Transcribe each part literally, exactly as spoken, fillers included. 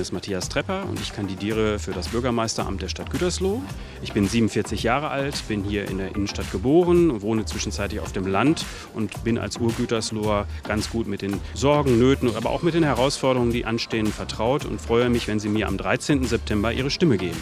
ist Matthias Trepper und ich kandidiere für das Bürgermeisteramt der Stadt Gütersloh. Ich bin siebenundvierzig Jahre alt, bin hier in der Innenstadt geboren, wohne zwischenzeitlich auf dem Land und bin als Ur-Gütersloher ganz gut mit den Sorgen, Nöten, aber auch mit den Herausforderungen, die anstehen, vertraut und freue mich, wenn Sie mir am dreizehnten September Ihre Stimme geben.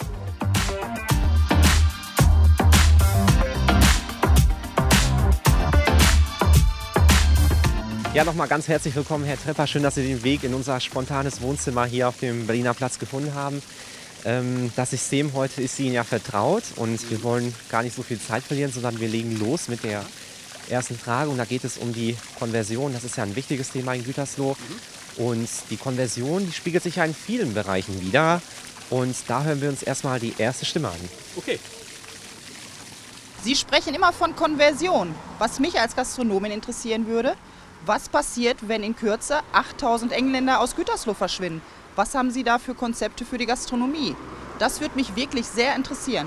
Ja, nochmal ganz herzlich willkommen, Herr Trepper. Schön, dass Sie den Weg in unser spontanes Wohnzimmer hier auf dem Berliner Platz gefunden haben. Ähm, das System heute ist Ihnen ja vertraut und wir wollen gar nicht so viel Zeit verlieren, sondern wir legen los mit der ersten Frage. Und da geht es um die Konversion. Das ist ja ein wichtiges Thema in Gütersloh. Und die Konversion, die spiegelt sich ja in vielen Bereichen wider. Und da hören wir uns erstmal die erste Stimme an. Okay. Sie sprechen immer von Konversion. Was mich als Gastronomin interessieren würde: Was passiert, wenn in Kürze achttausend Engländer aus Gütersloh verschwinden? Was haben Sie da für Konzepte für die Gastronomie? Das würde mich wirklich sehr interessieren.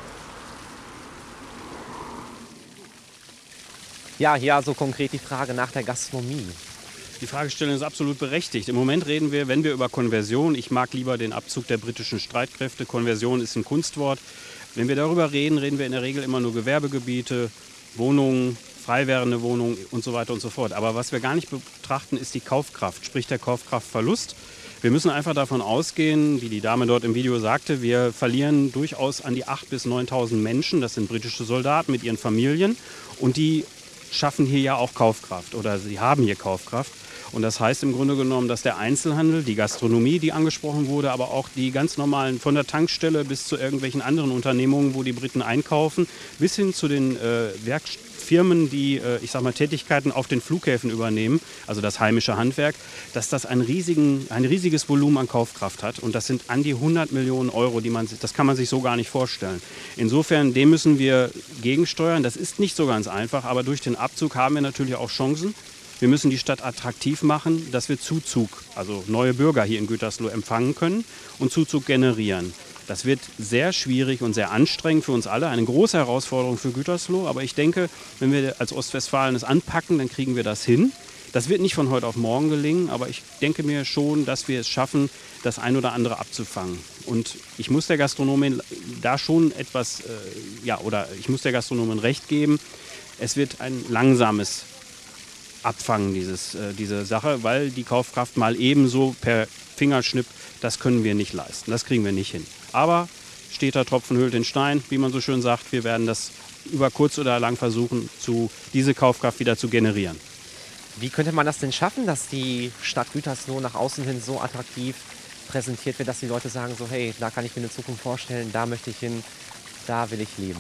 Ja, hier also konkret die Frage nach der Gastronomie. Die Fragestellung ist absolut berechtigt. Im Moment reden wir, wenn wir über Konversion, ich mag lieber den Abzug der britischen Streitkräfte, Konversion ist ein Kunstwort. Wenn wir darüber reden, reden wir in der Regel immer nur Gewerbegebiete, Wohnungen, frei werdende Wohnungen und so weiter und so fort. Aber was wir gar nicht betrachten, ist die Kaufkraft, sprich der Kaufkraftverlust. Wir müssen einfach davon ausgehen, wie die Dame dort im Video sagte, wir verlieren durchaus an die achttausend bis neuntausend Menschen. Das sind britische Soldaten mit ihren Familien und die schaffen hier ja auch Kaufkraft oder sie haben hier Kaufkraft. Und das heißt im Grunde genommen, dass der Einzelhandel, die Gastronomie, die angesprochen wurde, aber auch die ganz normalen, von der Tankstelle bis zu irgendwelchen anderen Unternehmungen, wo die Briten einkaufen, bis hin zu den äh, Werkfirmen, die, äh, ich sag mal, Tätigkeiten auf den Flughäfen übernehmen, also das heimische Handwerk, dass das ein, riesigen, ein riesiges Volumen an Kaufkraft hat. Und das sind an die hundert Millionen Euro, die man, das kann man sich so gar nicht vorstellen. Insofern, dem müssen wir gegensteuern. Das ist nicht so ganz einfach, aber durch den Abzug haben wir natürlich auch Chancen. Wir müssen die Stadt attraktiv machen, dass wir Zuzug, also neue Bürger hier in Gütersloh empfangen können und Zuzug generieren. Das wird sehr schwierig und sehr anstrengend für uns alle, eine große Herausforderung für Gütersloh. Aber ich denke, wenn wir als Ostwestfalen es anpacken, dann kriegen wir das hin. Das wird nicht von heute auf morgen gelingen, aber ich denke mir schon, dass wir es schaffen, das ein oder andere abzufangen. Und ich muss der Gastronomin da schon etwas, äh, ja, oder ich muss der Gastronomin recht geben, es wird ein langsames Abfangen, dieses, äh, diese Sache, weil die Kaufkraft mal ebenso per Fingerschnipp, das können wir nicht leisten, das kriegen wir nicht hin. Aber steter Tropfen höhlt den Stein, wie man so schön sagt, wir werden das über kurz oder lang versuchen, zu, diese Kaufkraft wieder zu generieren. Wie könnte man das denn schaffen, dass die Stadt Gütersloh nach außen hin so attraktiv präsentiert wird, dass die Leute sagen so, hey, da kann ich mir eine Zukunft vorstellen, da möchte ich hin, da will ich leben?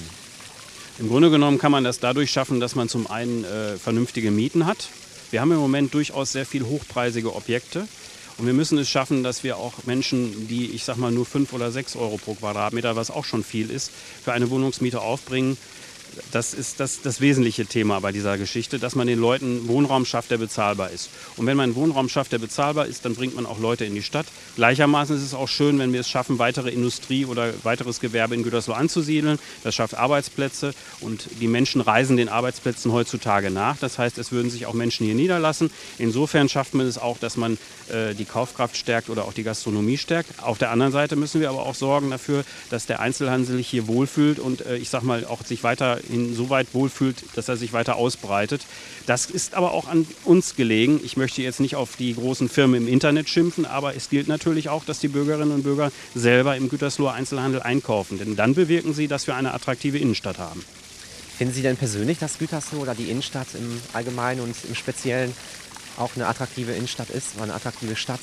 Im Grunde genommen kann man das dadurch schaffen, dass man zum einen äh, vernünftige Mieten hat. Wir haben im Moment durchaus sehr viel hochpreisige Objekte. Und wir müssen es schaffen, dass wir auch Menschen, die, ich sag mal, nur fünf oder sechs Euro pro Quadratmeter, was auch schon viel ist, für eine Wohnungsmiete aufbringen. Das ist das, das wesentliche Thema bei dieser Geschichte, dass man den Leuten Wohnraum schafft, der bezahlbar ist. Und wenn man einen Wohnraum schafft, der bezahlbar ist, dann bringt man auch Leute in die Stadt. Gleichermaßen ist es auch schön, wenn wir es schaffen, weitere Industrie oder weiteres Gewerbe in Gütersloh anzusiedeln. Das schafft Arbeitsplätze und die Menschen reisen den Arbeitsplätzen heutzutage nach. Das heißt, es würden sich auch Menschen hier niederlassen. Insofern schafft man es auch, dass man äh, die Kaufkraft stärkt oder auch die Gastronomie stärkt. Auf der anderen Seite müssen wir aber auch sorgen dafür, dass der Einzelhandel sich hier wohlfühlt und äh, ich sag mal auch sich weiter insoweit wohlfühlt, dass er sich weiter ausbreitet. Das ist aber auch an uns gelegen. Ich möchte jetzt nicht auf die großen Firmen im Internet schimpfen, aber es gilt natürlich auch, dass die Bürgerinnen und Bürger selber im Gütersloher Einzelhandel einkaufen. Denn dann bewirken sie, dass wir eine attraktive Innenstadt haben. Finden Sie denn persönlich, dass Gütersloh oder die Innenstadt im Allgemeinen und im Speziellen auch eine attraktive Innenstadt ist oder eine attraktive Stadt?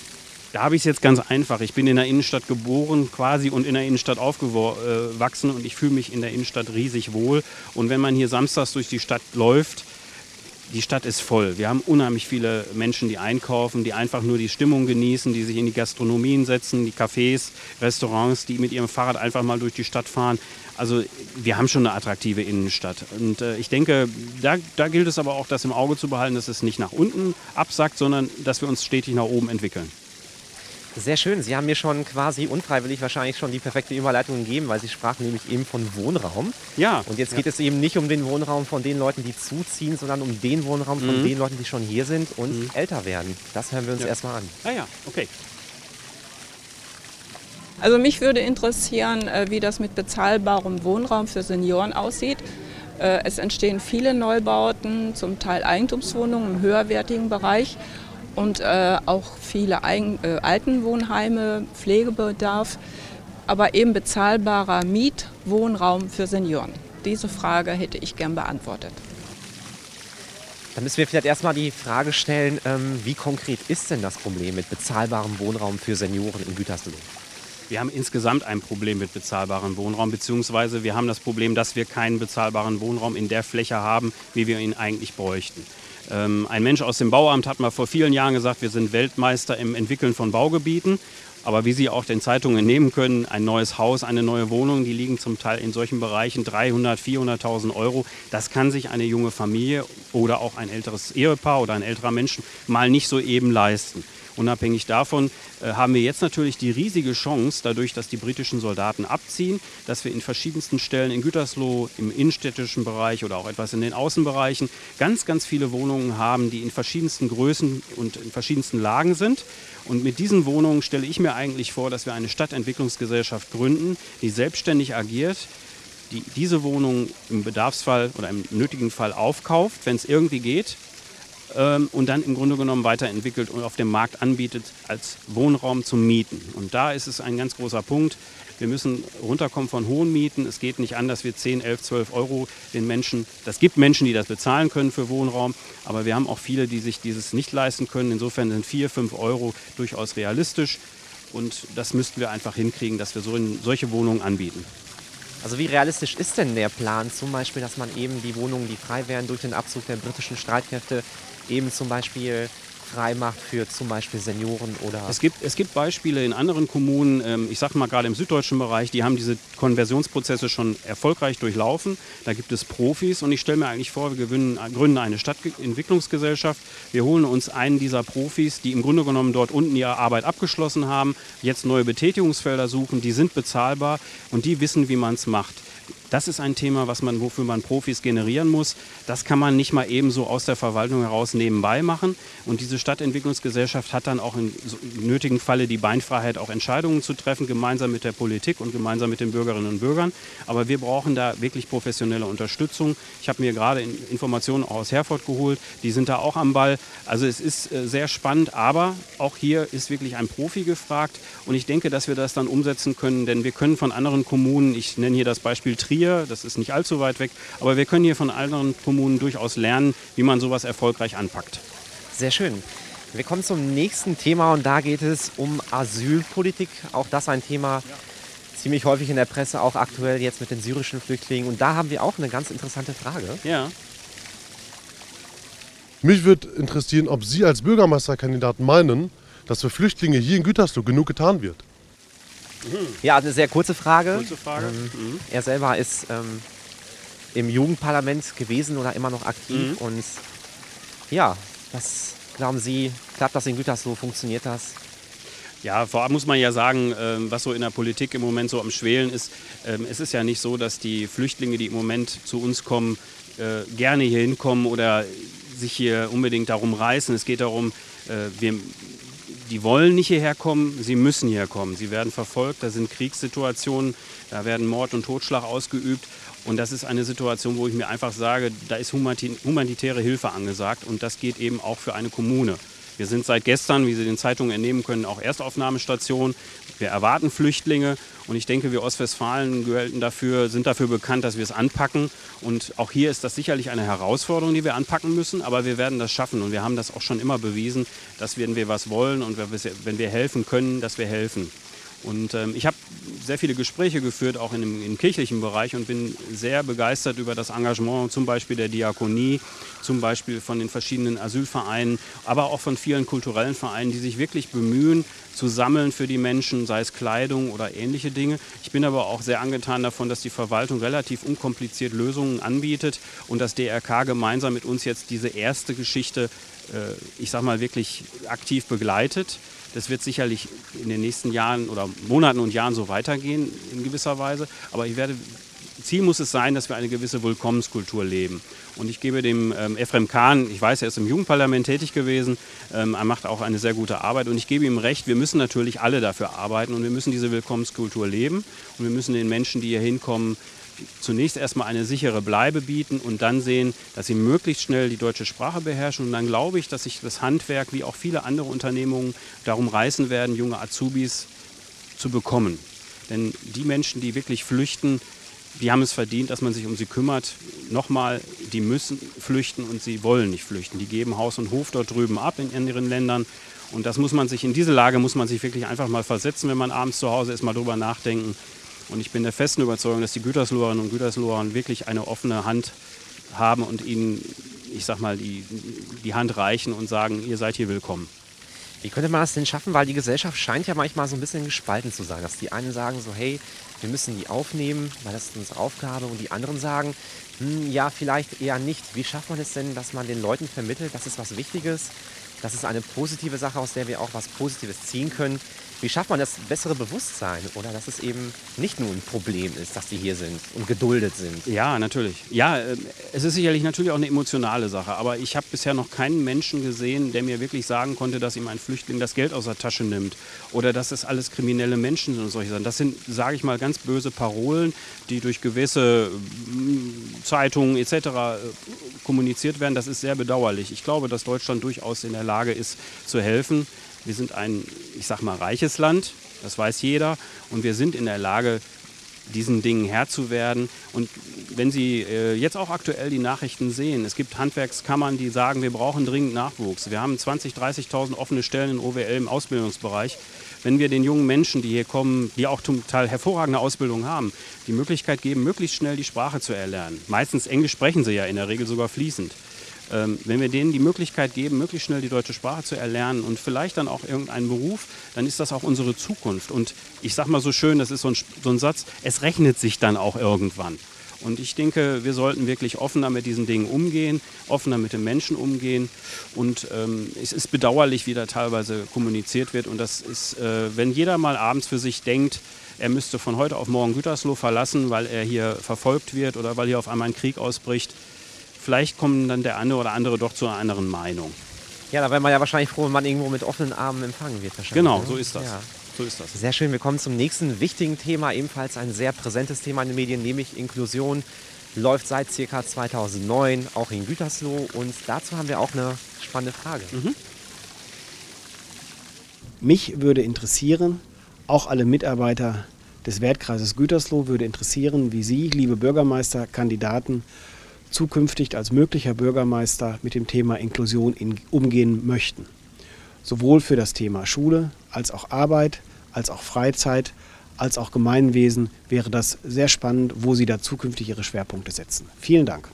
Da habe ich es jetzt ganz einfach. Ich bin in der Innenstadt geboren quasi und in der Innenstadt aufgewachsen und ich fühle mich in der Innenstadt riesig wohl. Und wenn man hier samstags durch die Stadt läuft, die Stadt ist voll. Wir haben unheimlich viele Menschen, die einkaufen, die einfach nur die Stimmung genießen, die sich in die Gastronomien setzen, die Cafés, Restaurants, die mit ihrem Fahrrad einfach mal durch die Stadt fahren. Also wir haben schon eine attraktive Innenstadt. Und äh, ich denke, da, da gilt es aber auch, das im Auge zu behalten, dass es nicht nach unten absackt, sondern dass wir uns stetig nach oben entwickeln. Sehr schön. Sie haben mir schon quasi unfreiwillig wahrscheinlich schon die perfekte Überleitung gegeben, weil Sie sprachen nämlich eben von Wohnraum. Ja. Und jetzt ja. geht es eben nicht um den Wohnraum von den Leuten, die zuziehen, sondern um den Wohnraum von Mhm. den Leuten, die schon hier sind und Mhm. älter werden. Das hören wir uns Ja. erstmal an. Ah ja, okay. Also mich würde interessieren, wie das mit bezahlbarem Wohnraum für Senioren aussieht. Es entstehen viele Neubauten, zum Teil Eigentumswohnungen im höherwertigen Bereich und auch viele Altenwohnheime, Pflegebedarf, aber eben bezahlbarer Mietwohnraum für Senioren. Diese Frage hätte ich gern beantwortet. Dann müssen wir vielleicht erstmal die Frage stellen, wie konkret ist denn das Problem mit bezahlbarem Wohnraum für Senioren in Gütersloh? Wir haben insgesamt ein Problem mit bezahlbarem Wohnraum, beziehungsweise wir haben das Problem, dass wir keinen bezahlbaren Wohnraum in der Fläche haben, wie wir ihn eigentlich bräuchten. Ähm, ein Mensch aus dem Bauamt hat mal vor vielen Jahren gesagt, wir sind Weltmeister im Entwickeln von Baugebieten. Aber wie Sie auch den Zeitungen entnehmen können, ein neues Haus, eine neue Wohnung, die liegen zum Teil in solchen Bereichen dreihunderttausend, vierhunderttausend Euro. Das kann sich eine junge Familie oder auch ein älteres Ehepaar oder ein älterer Mensch mal nicht so eben leisten. Unabhängig davon äh, haben wir jetzt natürlich die riesige Chance, dadurch, dass die britischen Soldaten abziehen, dass wir in verschiedensten Stellen in Gütersloh, im innenstädtischen Bereich oder auch etwas in den Außenbereichen ganz, ganz viele Wohnungen haben, die in verschiedensten Größen und in verschiedensten Lagen sind. Und mit diesen Wohnungen stelle ich mir eigentlich vor, dass wir eine Stadtentwicklungsgesellschaft gründen, die selbstständig agiert, die diese Wohnungen im Bedarfsfall oder im nötigen Fall aufkauft, wenn es irgendwie geht, und dann im Grunde genommen weiterentwickelt und auf dem Markt anbietet als Wohnraum zum Mieten. Und da ist es ein ganz großer Punkt. Wir müssen runterkommen von hohen Mieten. Es geht nicht an, dass wir zehn, elf, zwölf Euro den Menschen, das gibt Menschen, die das bezahlen können für Wohnraum, aber wir haben auch viele, die sich dieses nicht leisten können. Insofern sind vier, fünf Euro durchaus realistisch und das müssten wir einfach hinkriegen, dass wir so in, solche Wohnungen anbieten. Also wie realistisch ist denn der Plan, zum Beispiel, dass man eben die Wohnungen, die frei wären durch den Abzug der britischen Streitkräfte, eben zum Beispiel frei macht für zum Beispiel Senioren oder... Es gibt, es gibt Beispiele in anderen Kommunen, ähm, ich sage mal gerade im süddeutschen Bereich, die haben diese Konversionsprozesse schon erfolgreich durchlaufen. Da gibt es Profis und ich stelle mir eigentlich vor, wir gewinnen, gründen eine Stadtentwicklungsgesellschaft. Wir holen uns einen dieser Profis, die im Grunde genommen dort unten ihre Arbeit abgeschlossen haben, jetzt neue Betätigungsfelder suchen, die sind bezahlbar und die wissen, wie man es macht. Das ist ein Thema, was man, wofür man Profis generieren muss. Das kann man nicht mal eben so aus der Verwaltung heraus nebenbei machen. Und diese Stadtentwicklungsgesellschaft hat dann auch in so nötigen Falle die Beinfreiheit, auch Entscheidungen zu treffen, gemeinsam mit der Politik und gemeinsam mit den Bürgerinnen und Bürgern. Aber wir brauchen da wirklich professionelle Unterstützung. Ich habe mir gerade Informationen auch aus Herford geholt. Die sind da auch am Ball. Also es ist äh, sehr spannend, aber auch hier ist wirklich ein Profi gefragt. Und ich denke, dass wir das dann umsetzen können, denn wir können von anderen Kommunen, ich nenne hier das Beispiel Trier, das ist nicht allzu weit weg, aber wir können hier von anderen Kommunen durchaus lernen, wie man sowas erfolgreich anpackt. Sehr schön. Wir kommen zum nächsten Thema und da geht es um Asylpolitik. Auch das ein Thema, ziemlich häufig in der Presse, auch aktuell jetzt mit den syrischen Flüchtlingen. Und da haben wir auch eine ganz interessante Frage. Ja. Mich würde interessieren, ob Sie als Bürgermeisterkandidat meinen, dass für Flüchtlinge hier in Gütersloh genug getan wird. Ja, eine sehr kurze Frage. Kurze Frage. Ähm, Mhm. Er selber ist ähm, im Jugendparlament gewesen oder immer noch aktiv. Mhm. Und ja, was glauben Sie, klappt das in Gütersloh, funktioniert das? Ja, vorab muss man ja sagen, ähm, was so in der Politik im Moment so am Schwelen ist. Ähm, es ist ja nicht so, dass die Flüchtlinge, die im Moment zu uns kommen, äh, gerne hier hinkommen oder sich hier unbedingt darum reißen. Es geht darum, äh, wir die wollen nicht hierher kommen, sie müssen hierher kommen. Sie werden verfolgt, da sind Kriegssituationen, da werden Mord und Totschlag ausgeübt. Und das ist eine Situation, wo ich mir einfach sage, da ist humanitäre Hilfe angesagt und das geht eben auch für eine Kommune. Wir sind seit gestern, wie Sie den Zeitungen entnehmen können, auch Erstaufnahmestation. Wir erwarten Flüchtlinge und ich denke, wir Ostwestfalen gelten dafür, sind dafür bekannt, dass wir es anpacken. Und auch hier ist das sicherlich eine Herausforderung, die wir anpacken müssen, aber wir werden das schaffen. Und wir haben das auch schon immer bewiesen, dass wenn wir was wollen und wenn wir helfen können, dass wir helfen. Und ähm, ich habe sehr viele Gespräche geführt, auch in dem, im kirchlichen Bereich und bin sehr begeistert über das Engagement zum Beispiel der Diakonie, zum Beispiel von den verschiedenen Asylvereinen, aber auch von vielen kulturellen Vereinen, die sich wirklich bemühen, zu sammeln für die Menschen, sei es Kleidung oder ähnliche Dinge. Ich bin aber auch sehr angetan davon, dass die Verwaltung relativ unkompliziert Lösungen anbietet und das D R K gemeinsam mit uns jetzt diese erste Geschichte, äh, ich sag mal, wirklich aktiv begleitet. Das wird sicherlich in den nächsten Jahren oder Monaten und Jahren so weitergehen in gewisser Weise. Aber ich werde Ziel muss es sein, dass wir eine gewisse Willkommenskultur leben. Und ich gebe dem ähm, Efrem Kahn, ich weiß, er ist im Jugendparlament tätig gewesen, ähm, er macht auch eine sehr gute Arbeit und ich gebe ihm recht, wir müssen natürlich alle dafür arbeiten und wir müssen diese Willkommenskultur leben und wir müssen den Menschen, die hier hinkommen, zunächst erstmal eine sichere Bleibe bieten und dann sehen, dass sie möglichst schnell die deutsche Sprache beherrschen. Und dann glaube ich, dass sich das Handwerk wie auch viele andere Unternehmungen darum reißen werden, junge Azubis zu bekommen. Denn die Menschen, die wirklich flüchten, die haben es verdient, dass man sich um sie kümmert. Nochmal, die müssen flüchten und sie wollen nicht flüchten. Die geben Haus und Hof dort drüben ab in anderen Ländern. Und das muss man sich, in diese Lage muss man sich wirklich einfach mal versetzen, wenn man abends zu Hause ist, mal drüber nachdenken. Und ich bin der festen Überzeugung, dass die Güterslorerinnen und Güterslorer wirklich eine offene Hand haben und ihnen, ich sag mal, die, die Hand reichen und sagen, ihr seid hier willkommen. Wie könnte man das denn schaffen? Weil die Gesellschaft scheint ja manchmal so ein bisschen gespalten zu sein. Dass die einen sagen so, hey, wir müssen die aufnehmen, weil das ist unsere Aufgabe. Und die anderen sagen, hm, ja, vielleicht eher nicht. Wie schafft man es denn, dass man den Leuten vermittelt, das ist was Wichtiges, das ist eine positive Sache, aus der wir auch was Positives ziehen können? Wie schafft man das bessere Bewusstsein oder dass es eben nicht nur ein Problem ist, dass die hier sind und geduldet sind? Ja, natürlich. Ja, es ist sicherlich natürlich auch eine emotionale Sache, aber ich habe bisher noch keinen Menschen gesehen, der mir wirklich sagen konnte, dass ihm ein Flüchtling das Geld aus der Tasche nimmt oder dass es alles kriminelle Menschen sind und solche Sachen. Das sind, sage ich mal, ganz böse Parolen, die durch gewisse Zeitungen et cetera kommuniziert werden. Das ist sehr bedauerlich. Ich glaube, dass Deutschland durchaus in der Lage ist, zu helfen. Wir sind ein, ich sag mal, reiches Land, das weiß jeder. Und wir sind in der Lage, diesen Dingen Herr zu werden. Und wenn Sie äh, jetzt auch aktuell die Nachrichten sehen, es gibt Handwerkskammern, die sagen, wir brauchen dringend Nachwuchs. Wir haben zwanzigtausend, dreißigtausend offene Stellen in O W L im Ausbildungsbereich. Wenn wir den jungen Menschen, die hier kommen, die auch zum Teil hervorragende Ausbildung haben, die Möglichkeit geben, möglichst schnell die Sprache zu erlernen. Meistens Englisch sprechen sie ja in der Regel sogar fließend. Ähm, wenn wir denen die Möglichkeit geben, möglichst schnell die deutsche Sprache zu erlernen und vielleicht dann auch irgendeinen Beruf, dann ist das auch unsere Zukunft. Und ich sage mal so schön, das ist so ein, so ein Satz, es rechnet sich dann auch irgendwann. Und ich denke, wir sollten wirklich offener mit diesen Dingen umgehen, offener mit den Menschen umgehen. Und ähm, es ist bedauerlich, wie da teilweise kommuniziert wird. Und das ist, äh, wenn jeder mal abends für sich denkt, er müsste von heute auf morgen Gütersloh verlassen, weil er hier verfolgt wird oder weil hier auf einmal ein Krieg ausbricht, vielleicht kommt dann der eine oder andere doch zu einer anderen Meinung. Ja, da wäre man ja wahrscheinlich froh, wenn man irgendwo mit offenen Armen empfangen wird. Genau, ne? so ist das. Ja. So ist das. Sehr schön, wir kommen zum nächsten wichtigen Thema, ebenfalls ein sehr präsentes Thema in den Medien, nämlich Inklusion. Läuft seit ca. zweitausendneun, auch in Gütersloh. Und dazu haben wir auch eine spannende Frage. Mhm. Mich würde interessieren, auch alle Mitarbeiter des Wertkreises Gütersloh würde interessieren, wie Sie, liebe Bürgermeisterkandidaten, zukünftig als möglicher Bürgermeister mit dem Thema Inklusion in, umgehen möchten. Sowohl für das Thema Schule, als auch Arbeit, als auch Freizeit, als auch Gemeinwesen wäre das sehr spannend, wo Sie da zukünftig Ihre Schwerpunkte setzen. Vielen Dank.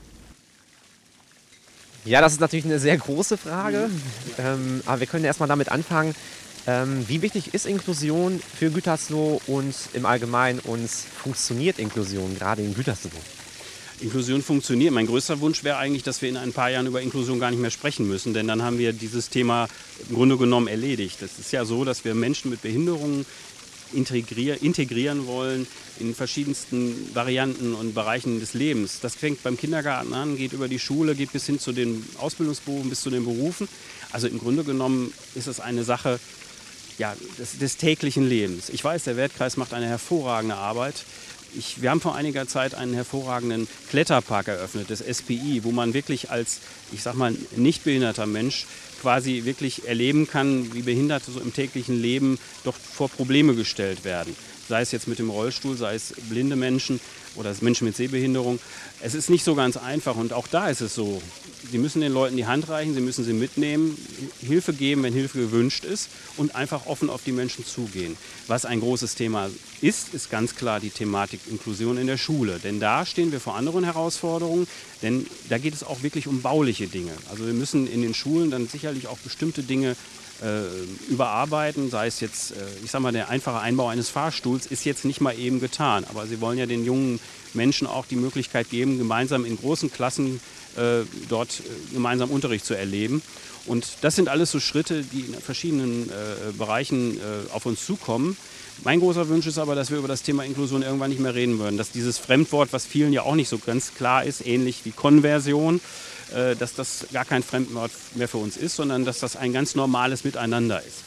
Ja, das ist natürlich eine sehr große Frage, ähm, aber wir können erstmal damit anfangen. Ähm, wie wichtig ist Inklusion für Gütersloh und im Allgemeinen und funktioniert Inklusion gerade in Gütersloh? Inklusion funktioniert. Mein größter Wunsch wäre eigentlich, dass wir in ein paar Jahren über Inklusion gar nicht mehr sprechen müssen, denn dann haben wir dieses Thema im Grunde genommen erledigt. Es ist ja so, dass wir Menschen mit Behinderungen integrier integrieren wollen in verschiedensten Varianten und Bereichen des Lebens. Das fängt beim Kindergarten an, geht über die Schule, geht bis hin zu den Ausbildungsberufen, bis zu den Berufen. Also im Grunde genommen ist es eine Sache ja, des, des täglichen Lebens. Ich weiß, der Wertkreis macht eine hervorragende Arbeit. Ich, wir haben vor einiger Zeit einen hervorragenden Kletterpark eröffnet, das S P I, wo man wirklich als, ich sag mal, nicht behinderter Mensch quasi wirklich erleben kann, wie Behinderte so im täglichen Leben doch vor Probleme gestellt werden. Sei es jetzt mit dem Rollstuhl, sei es blinde Menschen oder Menschen mit Sehbehinderung. Es ist nicht so ganz einfach und auch da ist es so. Sie müssen den Leuten die Hand reichen, sie müssen sie mitnehmen, Hilfe geben, wenn Hilfe gewünscht ist und einfach offen auf die Menschen zugehen. Was ein großes Thema ist, ist ganz klar die Thematik Inklusion in der Schule. Denn da stehen wir vor anderen Herausforderungen, denn da geht es auch wirklich um bauliche Dinge. Also wir müssen in den Schulen dann sicherlich auch bestimmte Dinge äh, überarbeiten, sei es jetzt, äh, ich sag mal, der einfache Einbau eines Fahrstuhls ist jetzt nicht mal eben getan, aber sie wollen ja den jungen Menschen auch die Möglichkeit geben, gemeinsam in großen Klassen äh, dort äh, gemeinsam Unterricht zu erleben. Und das sind alles so Schritte, die in verschiedenen äh, Bereichen äh, auf uns zukommen. Mein großer Wunsch ist aber, dass wir über das Thema Inklusion irgendwann nicht mehr reden würden. Dass dieses Fremdwort, was vielen ja auch nicht so ganz klar ist, ähnlich wie Konversion, äh, dass das gar kein Fremdwort mehr für uns ist, sondern dass das ein ganz normales Miteinander ist.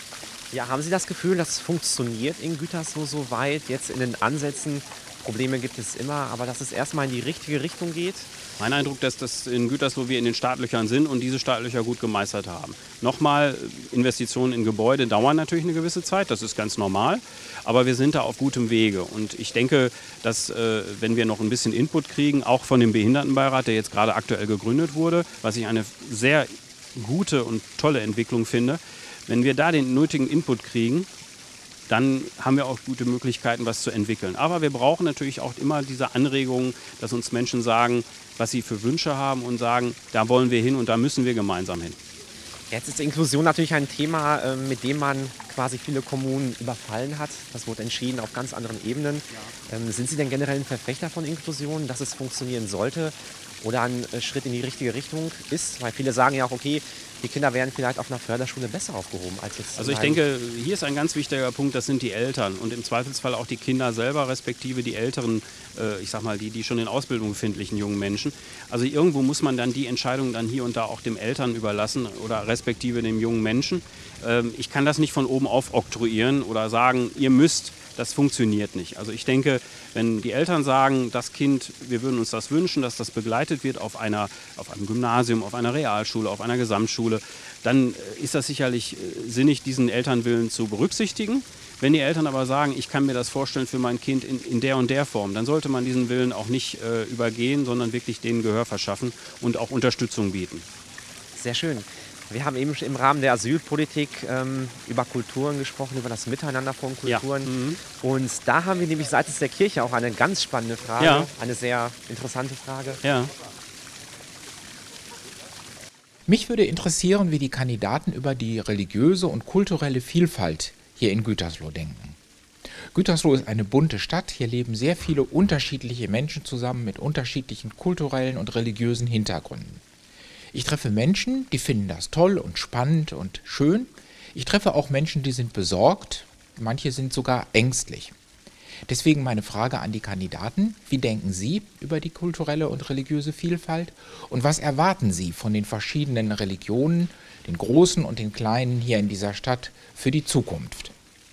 Ja, haben Sie das Gefühl, das funktioniert in Gütersloh so weit, jetzt in den Ansätzen? Probleme gibt es immer, aber dass es erstmal in die richtige Richtung geht? Mein Eindruck, dass das in Gütersloh wir in den Startlöchern sind und diese Startlöcher gut gemeistert haben. Nochmal, Investitionen in Gebäude dauern natürlich eine gewisse Zeit, das ist ganz normal, aber wir sind da auf gutem Wege. Und ich denke, dass äh, wenn wir noch ein bisschen Input kriegen, auch von dem Behindertenbeirat, der jetzt gerade aktuell gegründet wurde, was ich eine sehr gute und tolle Entwicklung finde, wenn wir da den nötigen Input kriegen, dann haben wir auch gute Möglichkeiten, was zu entwickeln. Aber wir brauchen natürlich auch immer diese Anregungen, dass uns Menschen sagen, was sie für Wünsche haben und sagen, da wollen wir hin und da müssen wir gemeinsam hin. Jetzt ist Inklusion natürlich ein Thema, mit dem man quasi viele Kommunen überfallen hat. Das wurde entschieden auf ganz anderen Ebenen. Ja. Ähm, sind Sie denn generell ein Verfechter von Inklusion, dass es funktionieren sollte oder ein Schritt in die richtige Richtung ist? Weil viele sagen ja auch, okay, die Kinder wären vielleicht auf einer Förderschule besser aufgehoben als jetzt. Also ich denke, hier ist ein ganz wichtiger Punkt, das sind die Eltern und im Zweifelsfall auch die Kinder selber, respektive die älteren, äh, ich sag mal, die, die schon in Ausbildung befindlichen jungen Menschen. Also irgendwo muss man dann die Entscheidung dann hier und da auch dem Eltern überlassen oder respektive dem jungen Menschen. Ähm, ich kann das nicht von oben auf oktroyieren oder sagen, ihr müsst. Das funktioniert nicht. Also ich denke, wenn die Eltern sagen, das Kind, wir würden uns das wünschen, dass das begleitet wird auf, einer, auf einem Gymnasium, auf einer Realschule, auf einer Gesamtschule, dann ist das sicherlich sinnig, diesen Elternwillen zu berücksichtigen. Wenn die Eltern aber sagen, ich kann mir das vorstellen für mein Kind in, in der und der Form, dann sollte man diesen Willen auch nicht äh, übergehen, sondern wirklich denen Gehör verschaffen und auch Unterstützung bieten. Sehr schön. Wir haben eben im Rahmen der Asylpolitik ähm, über Kulturen gesprochen, über das Miteinander von Kulturen. Ja. Mhm. Und da haben wir nämlich seitens der Kirche auch eine ganz spannende Frage, ja. eine sehr interessante Frage. Ja. Mich würde interessieren, wie die Kandidaten über die religiöse und kulturelle Vielfalt hier in Gütersloh denken. Gütersloh ist eine bunte Stadt. Hier leben sehr viele unterschiedliche Menschen zusammen mit unterschiedlichen kulturellen und religiösen Hintergründen. Ich treffe Menschen, die finden das toll und spannend und schön. Ich treffe auch Menschen, die sind besorgt. Manche sind sogar ängstlich. Deswegen meine Frage an die Kandidaten. Wie denken Sie über die kulturelle und religiöse Vielfalt? Und was erwarten Sie von den verschiedenen Religionen, den großen und den kleinen hier in dieser Stadt für die Zukunft?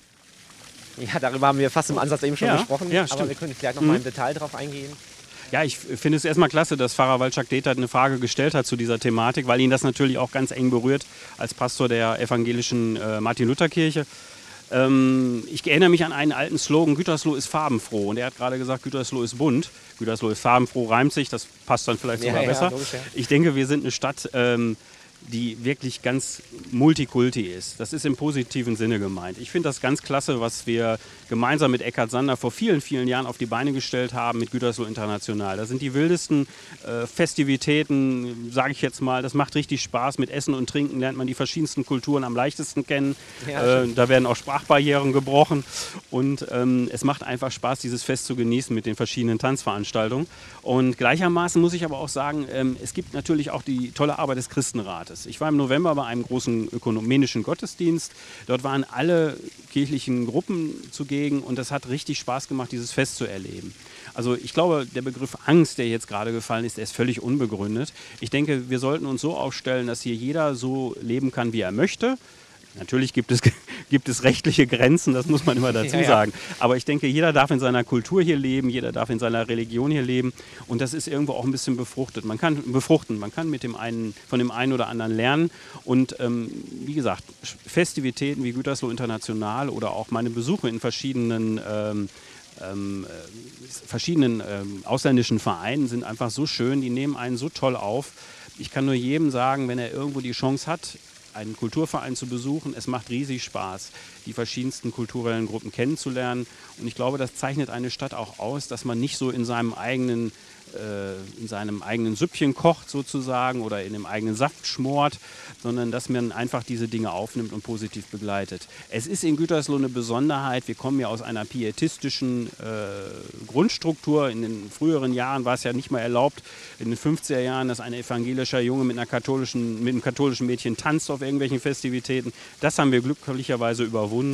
Ja, darüber haben wir fast im Ansatz eben schon ja, gesprochen. Ja, aber stimmt. wir können vielleicht noch mhm. mal im Detail drauf eingehen. Ja, ich finde es erstmal klasse, dass Pfarrer Walczak-Detert eine Frage gestellt hat zu dieser Thematik, weil ihn das natürlich auch ganz eng berührt als Pastor der evangelischen äh, Martin-Luther-Kirche. Ähm, ich erinnere mich an einen alten Slogan, Gütersloh ist farbenfroh. Und er hat gerade gesagt, Gütersloh ist bunt. Gütersloh ist farbenfroh, reimt sich, das passt dann vielleicht sogar ja, besser. Ja, logisch, ja. Ich denke, wir sind eine Stadt, ähm, die wirklich ganz multikulti ist. Das ist im positiven Sinne gemeint. Ich finde das ganz klasse, was wir gemeinsam mit Eckhard Sander vor vielen, vielen Jahren auf die Beine gestellt haben mit Gütersloh International. Da sind die wildesten äh, Festivitäten, sage ich jetzt mal. Das macht richtig Spaß. Mit Essen und Trinken lernt man die verschiedensten Kulturen am leichtesten kennen. Ja, äh, da werden auch Sprachbarrieren gebrochen. Und ähm, es macht einfach Spaß, dieses Fest zu genießen mit den verschiedenen Tanzveranstaltungen. Und gleichermaßen muss ich aber auch sagen, ähm, es gibt natürlich auch die tolle Arbeit des Christenrates. Ich war im November bei einem großen ökumenischen Gottesdienst. Dort waren alle kirchlichen Gruppen zugegen und es hat richtig Spaß gemacht, dieses Fest zu erleben. Also ich glaube, der Begriff Angst, der jetzt gerade gefallen ist, der ist völlig unbegründet. Ich denke, wir sollten uns so aufstellen, dass hier jeder so leben kann, wie er möchte. Natürlich gibt es, gibt es rechtliche Grenzen, das muss man immer dazu ja, ja. sagen. Aber ich denke, jeder darf in seiner Kultur hier leben, jeder darf in seiner Religion hier leben. Und das ist irgendwo auch ein bisschen befruchtet. Man kann befruchten, man kann mit dem einen, von dem einen oder anderen lernen. Und ähm, wie gesagt, Festivitäten wie Gütersloh International oder auch meine Besuche in verschiedenen ähm, Ähm, äh, verschiedenen ähm, ausländischen Vereinen sind einfach so schön, die nehmen einen so toll auf. Ich kann nur jedem sagen, wenn er irgendwo die Chance hat, einen Kulturverein zu besuchen, es macht riesig Spaß, die verschiedensten kulturellen Gruppen kennenzulernen. Und ich glaube, das zeichnet eine Stadt auch aus, dass man nicht so in seinem eigenen in seinem eigenen Süppchen kocht sozusagen oder in dem eigenen Saft schmort, sondern dass man einfach diese Dinge aufnimmt und positiv begleitet. Es ist in Gütersloh eine Besonderheit, wir kommen ja aus einer pietistischen äh, Grundstruktur. In den früheren Jahren war es ja nicht mal erlaubt, in den fünfziger Jahren, dass ein evangelischer Junge mit, einer katholischen, mit einem katholischen Mädchen tanzt auf irgendwelchen Festivitäten. Das haben wir glücklicherweise überwunden.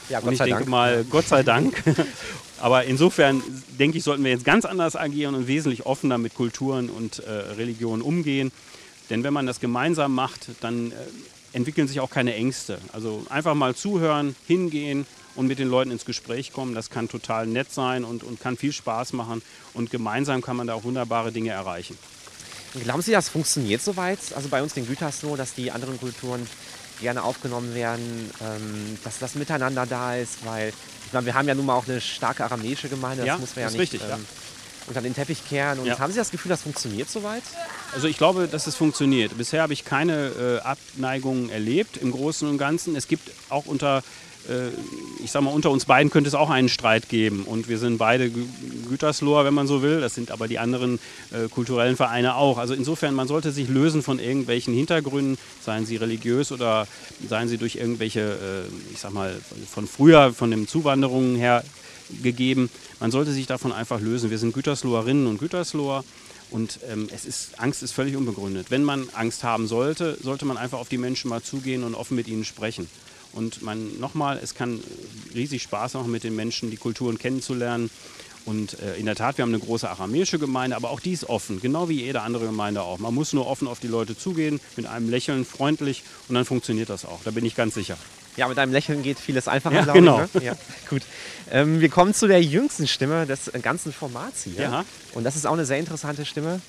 Ja, und Gott ich sei denke Dank. mal, Gott sei Dank. Aber insofern, denke ich, sollten wir jetzt ganz anders agieren und wesentlich offener mit Kulturen und äh, Religionen umgehen. Denn wenn man das gemeinsam macht, dann äh, entwickeln sich auch keine Ängste. Also einfach mal zuhören, hingehen und mit den Leuten ins Gespräch kommen. Das kann total nett sein und, und kann viel Spaß machen. Und gemeinsam kann man da auch wunderbare Dinge erreichen. Glauben Sie, das funktioniert soweit? Also bei uns in Gütersloh, dass die anderen Kulturen gerne aufgenommen werden, ähm, dass das Miteinander da ist, weil ich meine, wir haben ja nun mal auch eine starke aramäische Gemeinde, das Ja, muss man ja ist nicht richtig, ähm, ja. unter den Teppich kehren. Und Ja. haben Sie das Gefühl, das funktioniert soweit? Also ich glaube, dass es funktioniert. Bisher habe ich keine äh, Abneigungen erlebt im Großen und Ganzen. Es gibt auch unter, äh, ich sag mal, unter uns beiden könnte es auch einen Streit geben. Und wir sind beide Gü- Gütersloher, wenn man so will. Das sind aber die anderen äh, kulturellen Vereine auch. Also insofern, man sollte sich lösen von irgendwelchen Hintergründen, seien sie religiös oder seien sie durch irgendwelche, äh, ich sag mal, von früher, von den Zuwanderungen her gegeben. Man sollte sich davon einfach lösen. Wir sind Gütersloherinnen und Gütersloher. Und ähm, es ist, Angst ist völlig unbegründet. Wenn man Angst haben sollte, sollte man einfach auf die Menschen mal zugehen und offen mit ihnen sprechen. Und man, nochmal, es kann riesig Spaß machen, mit den Menschen die Kulturen kennenzulernen. Und äh, in der Tat, wir haben eine große aramäische Gemeinde, aber auch die ist offen, genau wie jede andere Gemeinde auch. Man muss nur offen auf die Leute zugehen, mit einem Lächeln, freundlich und dann funktioniert das auch. Da bin ich ganz sicher. Ja, mit einem Lächeln geht vieles einfacher, Ja, glaube genau. ich. Ne? Ja, gut. Ähm, wir kommen zu der jüngsten Stimme des ganzen Formats hier. Ja. Und das ist auch eine sehr interessante Stimme.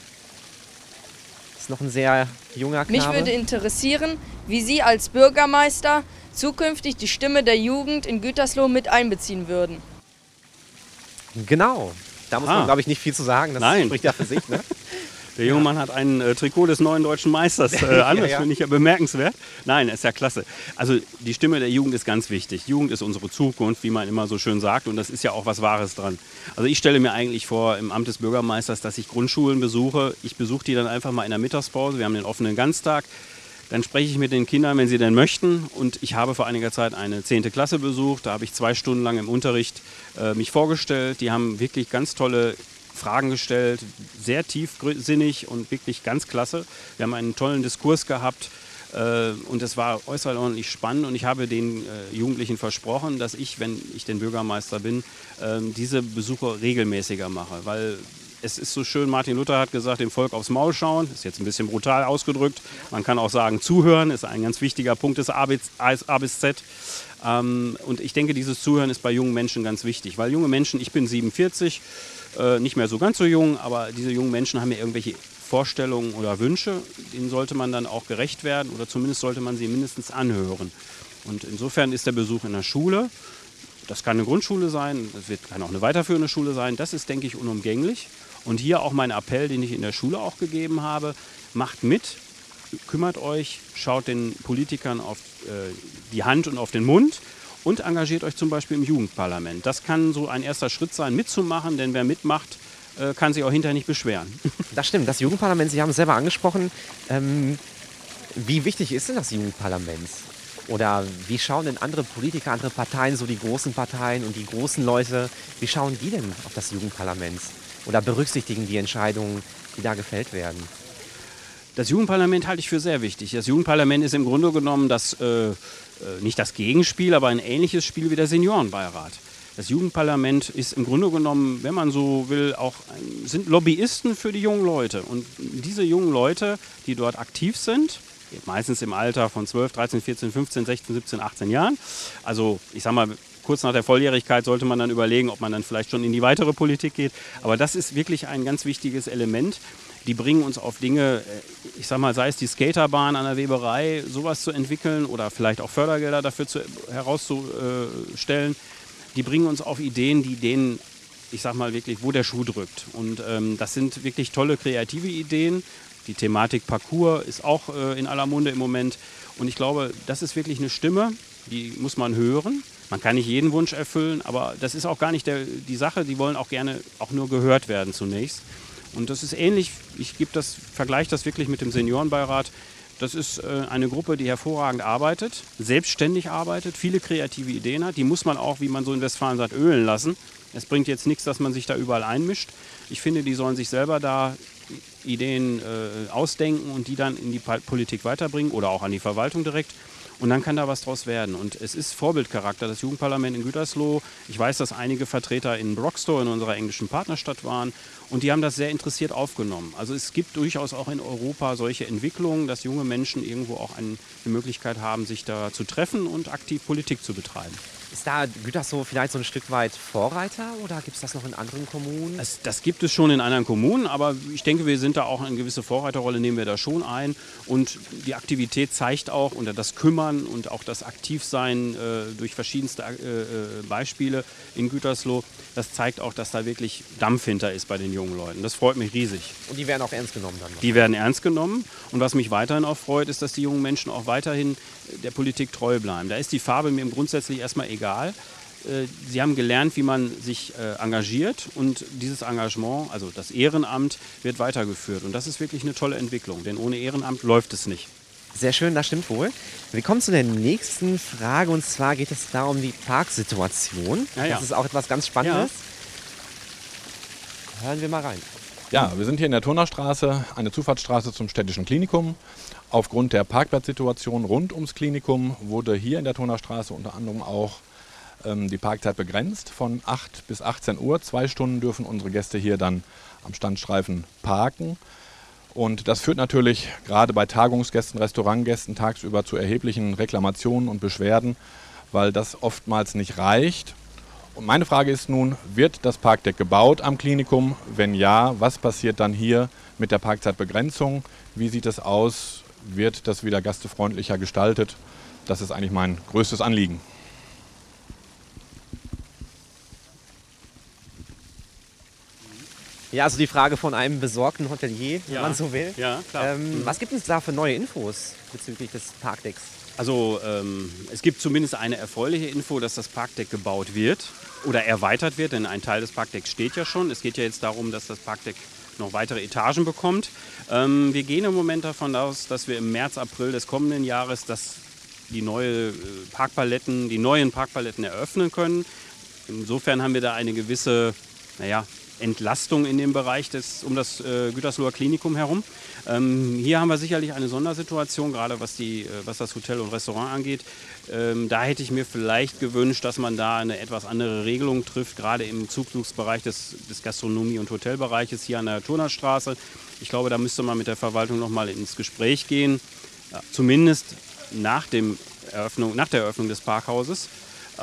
Ist noch ein sehr junger Knabe. Mich würde interessieren, wie Sie als Bürgermeister zukünftig die Stimme der Jugend in Gütersloh mit einbeziehen würden. Genau. Da muss Ah. man, glaube ich, nicht viel zu sagen. Das Nein. spricht ja für sich. Ne? Der junge Mann hat ein äh, Trikot des neuen deutschen Meisters äh, an, Ja, das ja. finde ich ja bemerkenswert. Nein, ist ja klasse. Also die Stimme der Jugend ist ganz wichtig. Jugend ist unsere Zukunft, wie man immer so schön sagt, und das ist ja auch was Wahres dran. Also ich stelle mir eigentlich vor, im Amt des Bürgermeisters, dass ich Grundschulen besuche. Ich besuche die dann einfach mal in der Mittagspause. Wir haben den offenen Ganztag. Dann spreche ich mit den Kindern, wenn sie denn möchten. Und ich habe vor einiger Zeit eine zehnte Klasse besucht. Da habe ich zwei Stunden lang im Unterricht äh, mich vorgestellt. Die haben wirklich ganz tolle Fragen gestellt, sehr tiefsinnig und wirklich ganz klasse. Wir haben einen tollen Diskurs gehabt äh, und es war äußerordentlich spannend. Und ich habe den äh, Jugendlichen versprochen, dass ich, wenn ich den Bürgermeister bin, äh, diese Besuche regelmäßiger mache, weil es ist so schön, Martin Luther hat gesagt, dem Volk aufs Maul schauen, ist jetzt ein bisschen brutal ausgedrückt. Man kann auch sagen, zuhören ist ein ganz wichtiger Punkt des A bis Z. Ähm, und ich denke, dieses Zuhören ist bei jungen Menschen ganz wichtig, weil junge Menschen, ich bin siebenundvierzig, äh, nicht mehr so ganz so jung, aber diese jungen Menschen haben ja irgendwelche Vorstellungen oder Wünsche, denen sollte man dann auch gerecht werden oder zumindest sollte man sie mindestens anhören. Und insofern ist der Besuch in der Schule, das kann eine Grundschule sein, das wird, kann auch eine weiterführende Schule sein, das ist, denke ich, unumgänglich. Und hier auch mein Appell, den ich in der Schule auch gegeben habe, macht mit, kümmert euch, schaut den Politikern auf äh, die Hand und auf den Mund und engagiert euch zum Beispiel im Jugendparlament. Das kann so ein erster Schritt sein, mitzumachen, denn wer mitmacht, äh, kann sich auch hinterher nicht beschweren. Das stimmt, das Jugendparlament, Sie haben es selber angesprochen. Ähm, wie wichtig ist denn das Jugendparlament? Oder wie schauen denn andere Politiker, andere Parteien, so die großen Parteien und die großen Leute, wie schauen die denn auf das Jugendparlament? Oder berücksichtigen die Entscheidungen, die da gefällt werden? Das Jugendparlament halte ich für sehr wichtig. Das Jugendparlament ist im Grunde genommen das, äh, nicht das Gegenspiel, aber ein ähnliches Spiel wie der Seniorenbeirat. Das Jugendparlament ist im Grunde genommen, wenn man so will, auch ein, sind Lobbyisten für die jungen Leute. Und diese jungen Leute, die dort aktiv sind, meistens im Alter von zwölf, dreizehn, vierzehn, fünfzehn, sechzehn, siebzehn, achtzehn Jahren, also ich sag mal, kurz nach der Volljährigkeit sollte man dann überlegen, ob man dann vielleicht schon in die weitere Politik geht. Aber das ist wirklich ein ganz wichtiges Element. Die bringen uns auf Dinge, ich sag mal, sei es die Skaterbahn an der Weberei, sowas zu entwickeln oder vielleicht auch Fördergelder dafür zu, herauszustellen. Die bringen uns auf Ideen, die denen, ich sag mal wirklich, wo der Schuh drückt. Und ähm, das sind wirklich tolle kreative Ideen. Die Thematik Parkour ist auch äh, in aller Munde im Moment. Und ich glaube, das ist wirklich eine Stimme, die muss man hören. Man kann nicht jeden Wunsch erfüllen, aber das ist auch gar nicht der, die Sache. Die wollen auch gerne auch nur gehört werden zunächst. Und das ist ähnlich, ich gebe das, vergleiche das wirklich mit dem Seniorenbeirat. Das ist äh, eine Gruppe, die hervorragend arbeitet, selbstständig arbeitet, viele kreative Ideen hat. Die muss man auch, wie man so in Westfalen sagt, ölen lassen. Es bringt jetzt nichts, dass man sich da überall einmischt. Ich finde, die sollen sich selber da Ideen äh, ausdenken und die dann in die Politik weiterbringen oder auch an die Verwaltung direkt. und dann kann da was draus werden. Und es ist Vorbildcharakter, das Jugendparlament in Gütersloh. Ich weiß, dass einige Vertreter in Broxtowe, in unserer englischen Partnerstadt, waren und die haben das sehr interessiert aufgenommen. Also es gibt durchaus auch in Europa solche Entwicklungen, dass junge Menschen irgendwo auch eine Möglichkeit haben, sich da zu treffen und aktiv Politik zu betreiben. Ist da Gütersloh vielleicht so ein Stück weit Vorreiter oder gibt es das noch in anderen Kommunen? Das, das gibt es schon in anderen Kommunen, aber ich denke, wir sind da auch eine gewisse Vorreiterrolle, nehmen wir da schon ein. Und die Aktivität zeigt auch, und das Kümmern und auch das Aktivsein äh, durch verschiedenste äh, Beispiele in Gütersloh, das zeigt auch, dass da wirklich Dampf hinter ist bei den jungen Leuten. Das freut mich riesig. Und die werden auch ernst genommen dann? Die werden ernst genommen. Und was mich weiterhin auch freut, ist, dass die jungen Menschen auch weiterhin der Politik treu bleiben. Da ist die Farbe mir grundsätzlich erstmal egal. Sie haben gelernt, wie man sich engagiert und dieses Engagement, also das Ehrenamt, wird weitergeführt. Und das ist wirklich eine tolle Entwicklung, denn ohne Ehrenamt läuft es nicht. Sehr schön, das stimmt wohl. Wir kommen zu der nächsten Frage und zwar geht es da um die Parksituation. Ja, ja. Das ist auch etwas ganz Spannendes. Ja. Hören wir mal rein. Ja, wir sind hier in der Turnerstraße, eine Zufahrtsstraße zum Städtischen Klinikum. Aufgrund der Parkplatzsituation rund ums Klinikum wurde hier in der Turnerstraße unter anderem auch ähm, die Parkzeit begrenzt von acht bis achtzehn Uhr. Zwei Stunden dürfen unsere Gäste hier dann am Standstreifen parken. Und das führt natürlich gerade bei Tagungsgästen, Restaurantgästen tagsüber zu erheblichen Reklamationen und Beschwerden, weil das oftmals nicht reicht. Und meine Frage ist nun, wird das Parkdeck gebaut am Klinikum? Wenn ja, was passiert dann hier mit der Parkzeitbegrenzung? Wie sieht es aus? Wird das wieder gastefreundlicher gestaltet? Das ist eigentlich mein größtes Anliegen. Ja, also die Frage von einem besorgten Hotelier, wenn Ja. man so will. Ja, klar. Ähm, Mhm. Was gibt es da für neue Infos bezüglich des Parkdecks? Also ähm, es gibt zumindest eine erfreuliche Info, dass das Parkdeck gebaut wird oder erweitert wird, denn ein Teil des Parkdecks steht ja schon. Es geht ja jetzt darum, dass das Parkdeck noch weitere Etagen bekommt. Ähm, wir gehen im Moment davon aus, dass wir im März, April des kommenden Jahres das, die neue Parkpaletten, die neuen Parkpaletten eröffnen können. Insofern haben wir da eine gewisse, naja, Entlastung in dem Bereich des, um das äh, Gütersloher Klinikum herum. Ähm, hier haben wir sicherlich eine Sondersituation, gerade was, die, äh, was das Hotel und Restaurant angeht. Ähm, da hätte ich mir vielleicht gewünscht, dass man da eine etwas andere Regelung trifft, gerade im Zugzugsbereich des, des Gastronomie- und Hotelbereiches hier an der Turnerstraße. Ich glaube, da müsste man mit der Verwaltung noch mal ins Gespräch gehen, ja, zumindest nach, dem Eröffnung, nach der Eröffnung des Parkhauses.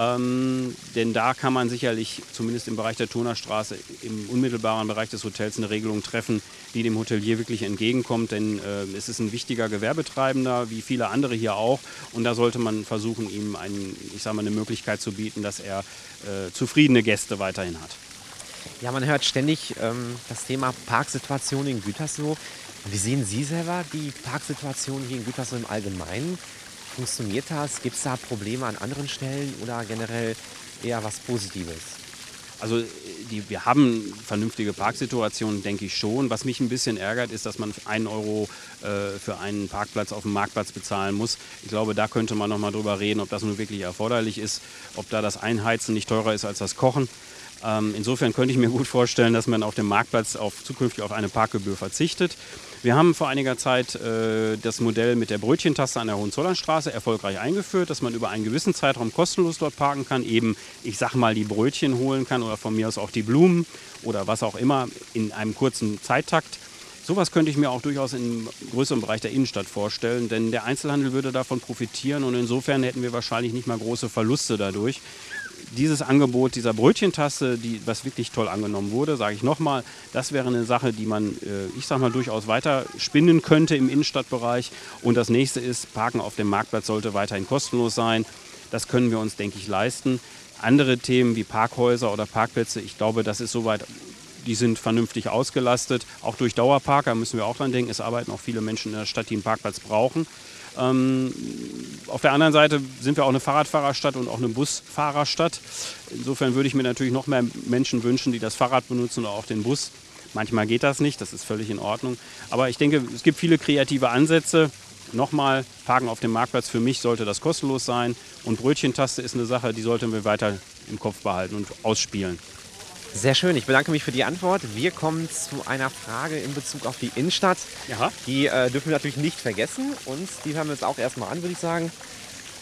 Ähm, denn da kann man sicherlich, zumindest im Bereich der Turnerstraße, im unmittelbaren Bereich des Hotels eine Regelung treffen, die dem Hotelier wirklich entgegenkommt. Denn äh, es ist ein wichtiger Gewerbetreibender, wie viele andere hier auch. Und da sollte man versuchen, ihm einen, ich sag mal, eine Möglichkeit zu bieten, dass er äh, zufriedene Gäste weiterhin hat. Ja, man hört ständig ähm, das Thema Parksituation in Gütersloh. Wie sehen Sie selber die Parksituation hier in Gütersloh im Allgemeinen? Funktioniert das? Gibt es da Probleme an anderen Stellen oder generell eher was Positives? Also die, wir haben vernünftige Parksituationen, denke ich schon. Was mich ein bisschen ärgert, ist, dass man einen Euro äh, für einen Parkplatz auf dem Marktplatz bezahlen muss. Ich glaube, da könnte man noch mal drüber reden, ob das nun wirklich erforderlich ist, ob da das Einheizen nicht teurer ist als das Kochen. Ähm, insofern könnte ich mir gut vorstellen, dass man auf dem Marktplatz auf, zukünftig auf eine Parkgebühr verzichtet. Wir haben vor einiger Zeit äh, das Modell mit der Brötchentaste an der Hohenzollernstraße erfolgreich eingeführt, dass man über einen gewissen Zeitraum kostenlos dort parken kann, eben, ich sag mal, die Brötchen holen kann oder von mir aus auch die Blumen oder was auch immer in einem kurzen Zeittakt. Sowas könnte ich mir auch durchaus im größeren Bereich der Innenstadt vorstellen, denn der Einzelhandel würde davon profitieren und insofern hätten wir wahrscheinlich nicht mal große Verluste dadurch. Dieses Angebot dieser Brötchentaste, die, was wirklich toll angenommen wurde, sage ich nochmal, das wäre eine Sache, die man, äh, ich sage mal, durchaus weiter spinnen könnte im Innenstadtbereich. Und das nächste ist, Parken auf dem Marktplatz sollte weiterhin kostenlos sein. Das können wir uns, denke ich, leisten. Andere Themen wie Parkhäuser oder Parkplätze, ich glaube, das ist soweit, die sind vernünftig ausgelastet. Auch durch Dauerparker müssen wir auch dran denken. Es arbeiten auch viele Menschen in der Stadt, die einen Parkplatz brauchen. Ähm, auf der anderen Seite sind wir auch eine Fahrradfahrerstadt und auch eine Busfahrerstadt. Insofern würde ich mir natürlich noch mehr Menschen wünschen, die das Fahrrad benutzen oder auch den Bus. Manchmal geht das nicht, das ist völlig in Ordnung. Aber ich denke, es gibt viele kreative Ansätze. Nochmal, Parken auf dem Marktplatz, für mich sollte das kostenlos sein. Und Brötchentaste ist eine Sache, die sollten wir weiter im Kopf behalten und ausspielen. Sehr schön, ich bedanke mich für die Antwort. Wir kommen zu einer Frage in Bezug auf die Innenstadt. Ja. Die äh, dürfen wir natürlich nicht vergessen und die hören wir uns auch erstmal an, würde ich sagen.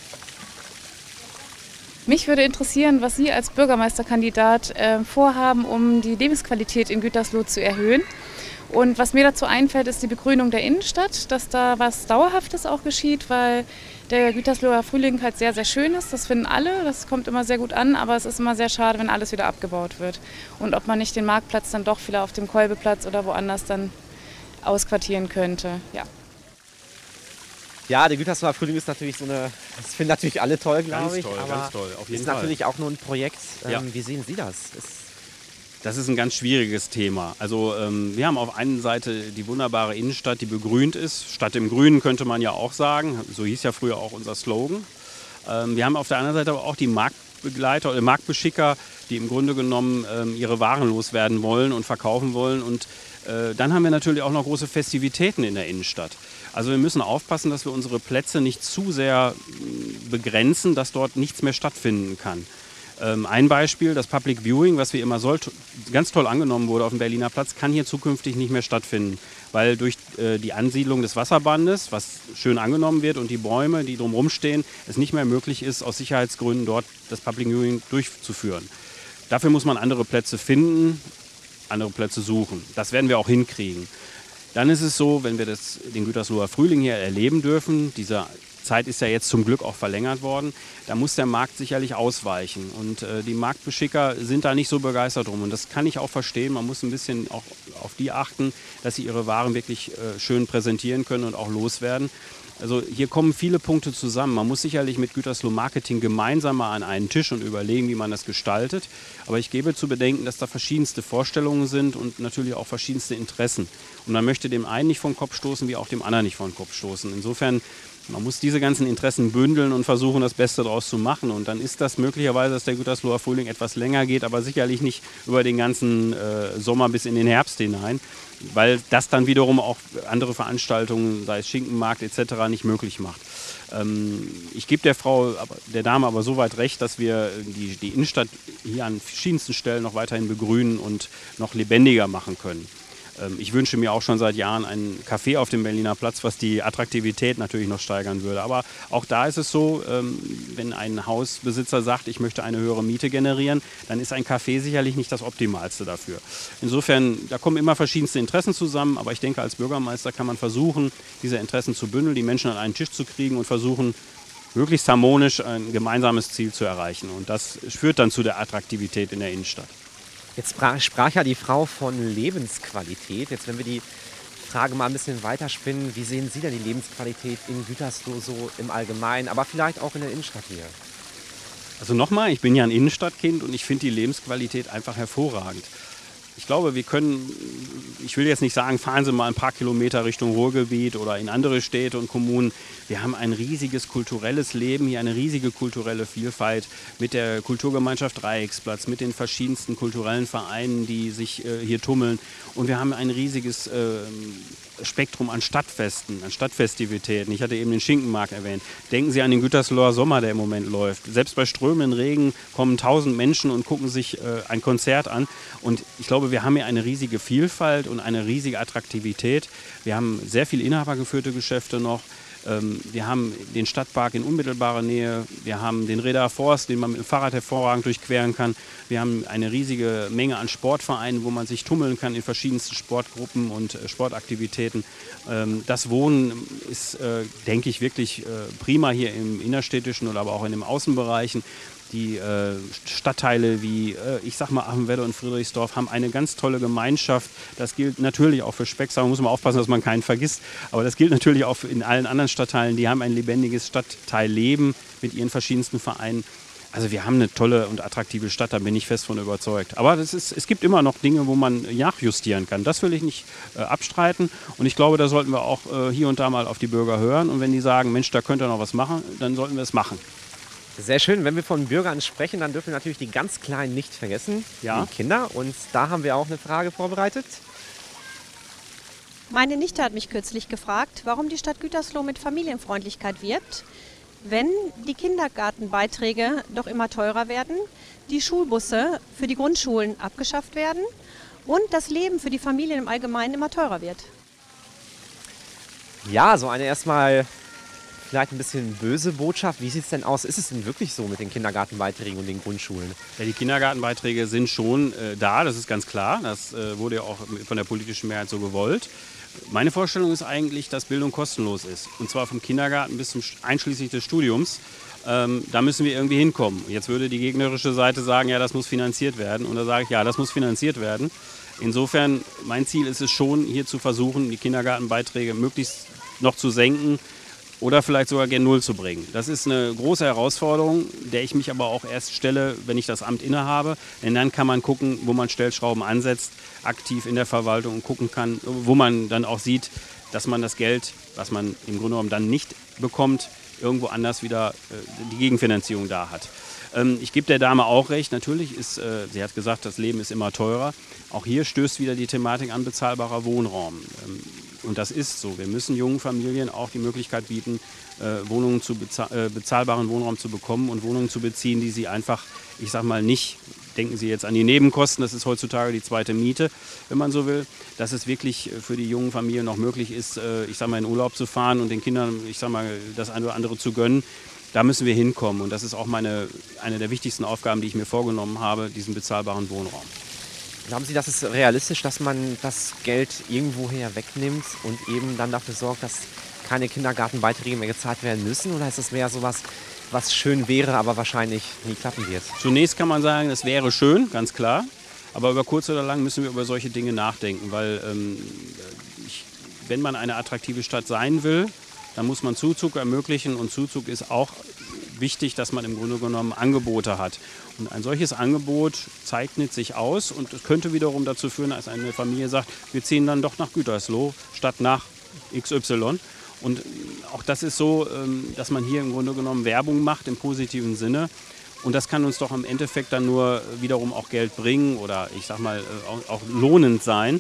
Mich würde interessieren, was Sie als Bürgermeisterkandidat äh, vorhaben, um die Lebensqualität in Gütersloh zu erhöhen. Und was mir dazu einfällt, ist die Begrünung der Innenstadt, dass da was Dauerhaftes auch geschieht, weil der Gütersloher Frühling halt sehr, sehr schön ist. Das finden alle, das kommt immer sehr gut an, aber es ist immer sehr schade, wenn alles wieder abgebaut wird. Und ob man nicht den Marktplatz dann doch wieder auf dem Kolbeplatz oder woanders dann ausquartieren könnte. Ja. Ja, der Gütersloher Frühling ist natürlich so eine, das finden natürlich alle toll, glaube ich. Ganz toll, aber ganz toll, auf jeden ist Fall. natürlich auch nur ein Projekt. Ähm, Ja. Wie sehen Sie das? Ist Das ist ein ganz schwieriges Thema. Also ähm, wir haben auf einer Seite die wunderbare Innenstadt, die begrünt ist. Stadt im Grünen könnte man ja auch sagen. So hieß ja früher auch unser Slogan. Ähm, wir haben auf der anderen Seite aber auch die Marktbegleiter oder Marktbeschicker, die im Grunde genommen ähm, ihre Waren loswerden wollen und verkaufen wollen. Und äh, dann haben wir natürlich auch noch große Festivitäten in der Innenstadt. Also wir müssen aufpassen, dass wir unsere Plätze nicht zu sehr mh, begrenzen, dass dort nichts mehr stattfinden kann. Ähm, ein Beispiel, das Public Viewing, was wie immer soll, ganz toll angenommen wurde auf dem Berliner Platz, kann hier zukünftig nicht mehr stattfinden, weil durch äh, die Ansiedlung des Wasserbandes, was schön angenommen wird, und die Bäume, die drumherum stehen, es nicht mehr möglich ist, aus Sicherheitsgründen dort das Public Viewing durchzuführen. Dafür muss man andere Plätze finden, andere Plätze suchen. Das werden wir auch hinkriegen. Dann ist es so, wenn wir das, den Gütersloher Frühling hier erleben dürfen, dieser Zeit ist ja jetzt zum Glück auch verlängert worden, da muss der Markt sicherlich ausweichen. Und äh, die Marktbeschicker sind da nicht so begeistert drum. Und das kann ich auch verstehen. Man muss ein bisschen auch auf die achten, dass sie ihre Waren wirklich äh, schön präsentieren können und auch loswerden. Also hier kommen viele Punkte zusammen. Man muss sicherlich mit Gütersloh Marketing gemeinsam mal an einen Tisch und überlegen, wie man das gestaltet. Aber ich gebe zu bedenken, dass da verschiedenste Vorstellungen sind und natürlich auch verschiedenste Interessen. Und man möchte dem einen nicht vom Kopf stoßen, wie auch dem anderen nicht vom Kopf stoßen. Insofern, man muss diese ganzen Interessen bündeln und versuchen, das Beste daraus zu machen. Und dann ist das möglicherweise, dass der Gütersloher Frühling etwas länger geht, aber sicherlich nicht über den ganzen äh, Sommer bis in den Herbst hinein, weil das dann wiederum auch andere Veranstaltungen, sei es Schinkenmarkt et cetera, nicht möglich macht. Ähm, ich gebe der Frau, der Dame aber so weit recht, dass wir die, die Innenstadt hier an verschiedensten Stellen noch weiterhin begrünen und noch lebendiger machen können. Ich wünsche mir auch schon seit Jahren ein Café auf dem Berliner Platz, was die Attraktivität natürlich noch steigern würde. Aber auch da ist es so, wenn ein Hausbesitzer sagt, ich möchte eine höhere Miete generieren, dann ist ein Café sicherlich nicht das Optimalste dafür. Insofern, da kommen immer verschiedenste Interessen zusammen, aber ich denke, als Bürgermeister kann man versuchen, diese Interessen zu bündeln, die Menschen an einen Tisch zu kriegen und versuchen, möglichst harmonisch ein gemeinsames Ziel zu erreichen. Und das führt dann zu der Attraktivität in der Innenstadt. Jetzt sprach, sprach ja die Frau von Lebensqualität. Jetzt, wenn wir die Frage mal ein bisschen weiterspinnen, wie sehen Sie denn die Lebensqualität in Gütersloh so im Allgemeinen, aber vielleicht auch in der Innenstadt hier? Also nochmal, ich bin ja ein Innenstadtkind und ich finde die Lebensqualität einfach hervorragend. Ich glaube, wir können, ich will jetzt nicht sagen, fahren Sie mal ein paar Kilometer Richtung Ruhrgebiet oder in andere Städte und Kommunen. Wir haben ein riesiges kulturelles Leben, hier eine riesige kulturelle Vielfalt mit der Kulturgemeinschaft Dreiecksplatz, mit den verschiedensten kulturellen Vereinen, die sich äh, hier tummeln. Und wir haben ein riesiges äh, Spektrum an Stadtfesten, an Stadtfestivitäten. Ich hatte eben den Schinkenmarkt erwähnt. Denken Sie an den Gütersloher Sommer, der im Moment läuft. Selbst bei strömenden Regen kommen tausend Menschen und gucken sich äh, ein Konzert an. Und ich glaube, wir haben hier eine riesige Vielfalt und eine riesige Attraktivität. Wir haben sehr viel inhabergeführte Geschäfte noch. Ähm, wir haben den Stadtpark in unmittelbarer Nähe. Wir haben den Reda Forst, den man mit dem Fahrrad hervorragend durchqueren kann. Wir haben eine riesige Menge an Sportvereinen, wo man sich tummeln kann in verschiedensten Sportgruppen und äh, Sportaktivitäten. Ähm, das Wohnen ist, äh, denke ich, wirklich äh, prima hier im innerstädtischen oder aber auch in den Außenbereichen. Die äh, Stadtteile wie, äh, ich sag mal, Achenwedde und Friedrichsdorf haben eine ganz tolle Gemeinschaft. Das gilt natürlich auch für Specksau, da muss man aufpassen, dass man keinen vergisst. Aber das gilt natürlich auch in allen anderen Stadtteilen. Die haben ein lebendiges Stadtteilleben mit ihren verschiedensten Vereinen. Also wir haben eine tolle und attraktive Stadt, da bin ich fest von überzeugt. Aber das ist, es gibt immer noch Dinge, wo man nachjustieren kann. Das will ich nicht äh, abstreiten. Und ich glaube, da sollten wir auch äh, hier und da mal auf die Bürger hören. Und wenn die sagen, Mensch, da könnt ihr noch was machen, dann sollten wir es machen. Sehr schön. Wenn wir von Bürgern sprechen, dann dürfen wir natürlich die ganz Kleinen nicht vergessen, ja. Die Kinder. Und da haben wir auch eine Frage vorbereitet. Meine Nichte hat mich kürzlich gefragt, warum die Stadt Gütersloh mit Familienfreundlichkeit wirbt, wenn die Kindergartenbeiträge doch immer teurer werden, die Schulbusse für die Grundschulen abgeschafft werden und das Leben für die Familien im Allgemeinen immer teurer wird. Ja, so eine erstmal vielleicht ein bisschen böse Botschaft. Wie sieht es denn aus? Ist es denn wirklich so mit den Kindergartenbeiträgen und den Grundschulen? Ja, die Kindergartenbeiträge sind schon äh, da, das ist ganz klar. Das äh, wurde ja auch von der politischen Mehrheit so gewollt. Meine Vorstellung ist eigentlich, dass Bildung kostenlos ist. Und zwar vom Kindergarten bis zum einschließlich des Studiums. Ähm, da müssen wir irgendwie hinkommen. Jetzt würde die gegnerische Seite sagen, ja, das muss finanziert werden. Und da sage ich, ja, das muss finanziert werden. Insofern, mein Ziel ist es schon, hier zu versuchen, die Kindergartenbeiträge möglichst noch zu senken oder vielleicht sogar gen Null zu bringen. Das ist eine große Herausforderung, der ich mich aber auch erst stelle, wenn ich das Amt innehabe. Denn dann kann man gucken, wo man Stellschrauben ansetzt, aktiv in der Verwaltung und gucken kann, wo man dann auch sieht, dass man das Geld, was man im Grunde genommen dann nicht bekommt, irgendwo anders wieder äh, die Gegenfinanzierung da hat. Ähm, ich gebe der Dame auch recht, natürlich ist, äh, sie hat gesagt, das Leben ist immer teurer. Auch hier stößt wieder die Thematik an bezahlbarer Wohnraum. Ähm, und das ist so. Wir müssen jungen Familien auch die Möglichkeit bieten, äh, Wohnungen zu bezahl äh, bezahlbaren Wohnraum zu bekommen und Wohnungen zu beziehen, die sie einfach, ich sag mal, nicht, denken Sie jetzt an die Nebenkosten, das ist heutzutage die zweite Miete, wenn man so will, dass es wirklich für die jungen Familien noch möglich ist, äh, ich sag mal, in Urlaub zu fahren und den Kindern, ich sag mal, das eine oder andere zu gönnen. Da müssen wir hinkommen und das ist auch meine, eine der wichtigsten Aufgaben, die ich mir vorgenommen habe, diesen bezahlbaren Wohnraum. Glauben Sie, das ist realistisch, dass man das Geld irgendwoher wegnimmt und eben dann dafür sorgt, dass keine Kindergartenbeiträge mehr gezahlt werden müssen? Oder ist das mehr sowas, was schön wäre, aber wahrscheinlich nie klappen wird? Zunächst kann man sagen, es wäre schön, ganz klar. Aber über kurz oder lang müssen wir über solche Dinge nachdenken, weil ähm, ich, wenn man eine attraktive Stadt sein will, dann muss man Zuzug ermöglichen und Zuzug ist auch wichtig, dass man im Grunde genommen Angebote hat. Und ein solches Angebot zeichnet sich aus und es könnte wiederum dazu führen, dass eine Familie sagt, wir ziehen dann doch nach Gütersloh statt nach X Y. Und auch das ist so, dass man hier im Grunde genommen Werbung macht im positiven Sinne. Und das kann uns doch im Endeffekt dann nur wiederum auch Geld bringen oder ich sag mal auch lohnend sein.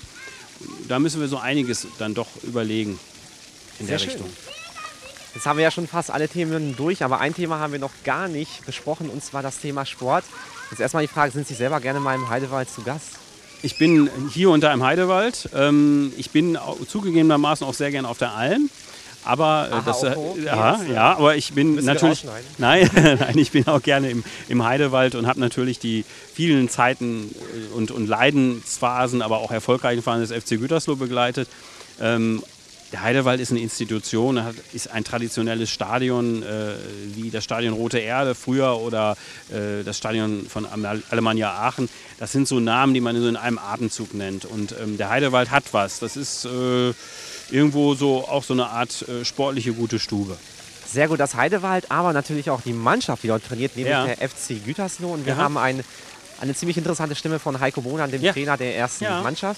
Da müssen wir so einiges dann doch überlegen in der Sehr Richtung. Schön. Jetzt haben wir ja schon fast alle Themen durch, aber ein Thema haben wir noch gar nicht besprochen, und zwar das Thema Sport. Jetzt erstmal die Frage, sind Sie selber gerne mal im Heidewald zu Gast? Ich bin hier und da im Heidewald. Ich bin zugegebenermaßen auch sehr gerne auf der Alm. Aber, Aha, das, okay. ja, ja, aber ich bin natürlich, nein, nein, ich bin auch gerne im, im Heidewald und habe natürlich die vielen Zeiten und, und Leidensphasen, aber auch erfolgreichen Phasen des F C Gütersloh begleitet. Ähm, Der Heidewald ist eine Institution, ist ein traditionelles Stadion äh, wie das Stadion Rote Erde früher oder äh, das Stadion von Alemannia Aachen. Das sind so Namen, die man so in einem Atemzug nennt. Und ähm, der Heidewald hat was. Das ist äh, irgendwo so auch so eine Art äh, sportliche gute Stube. Sehr gut, das Heidewald, aber natürlich auch die Mannschaft, die dort trainiert, nämlich ja. der F C Gütersloh. Und wir ja. haben ein, eine ziemlich interessante Stimme von Heiko Bonan, dem ja. Trainer der ersten ja. Mannschaft.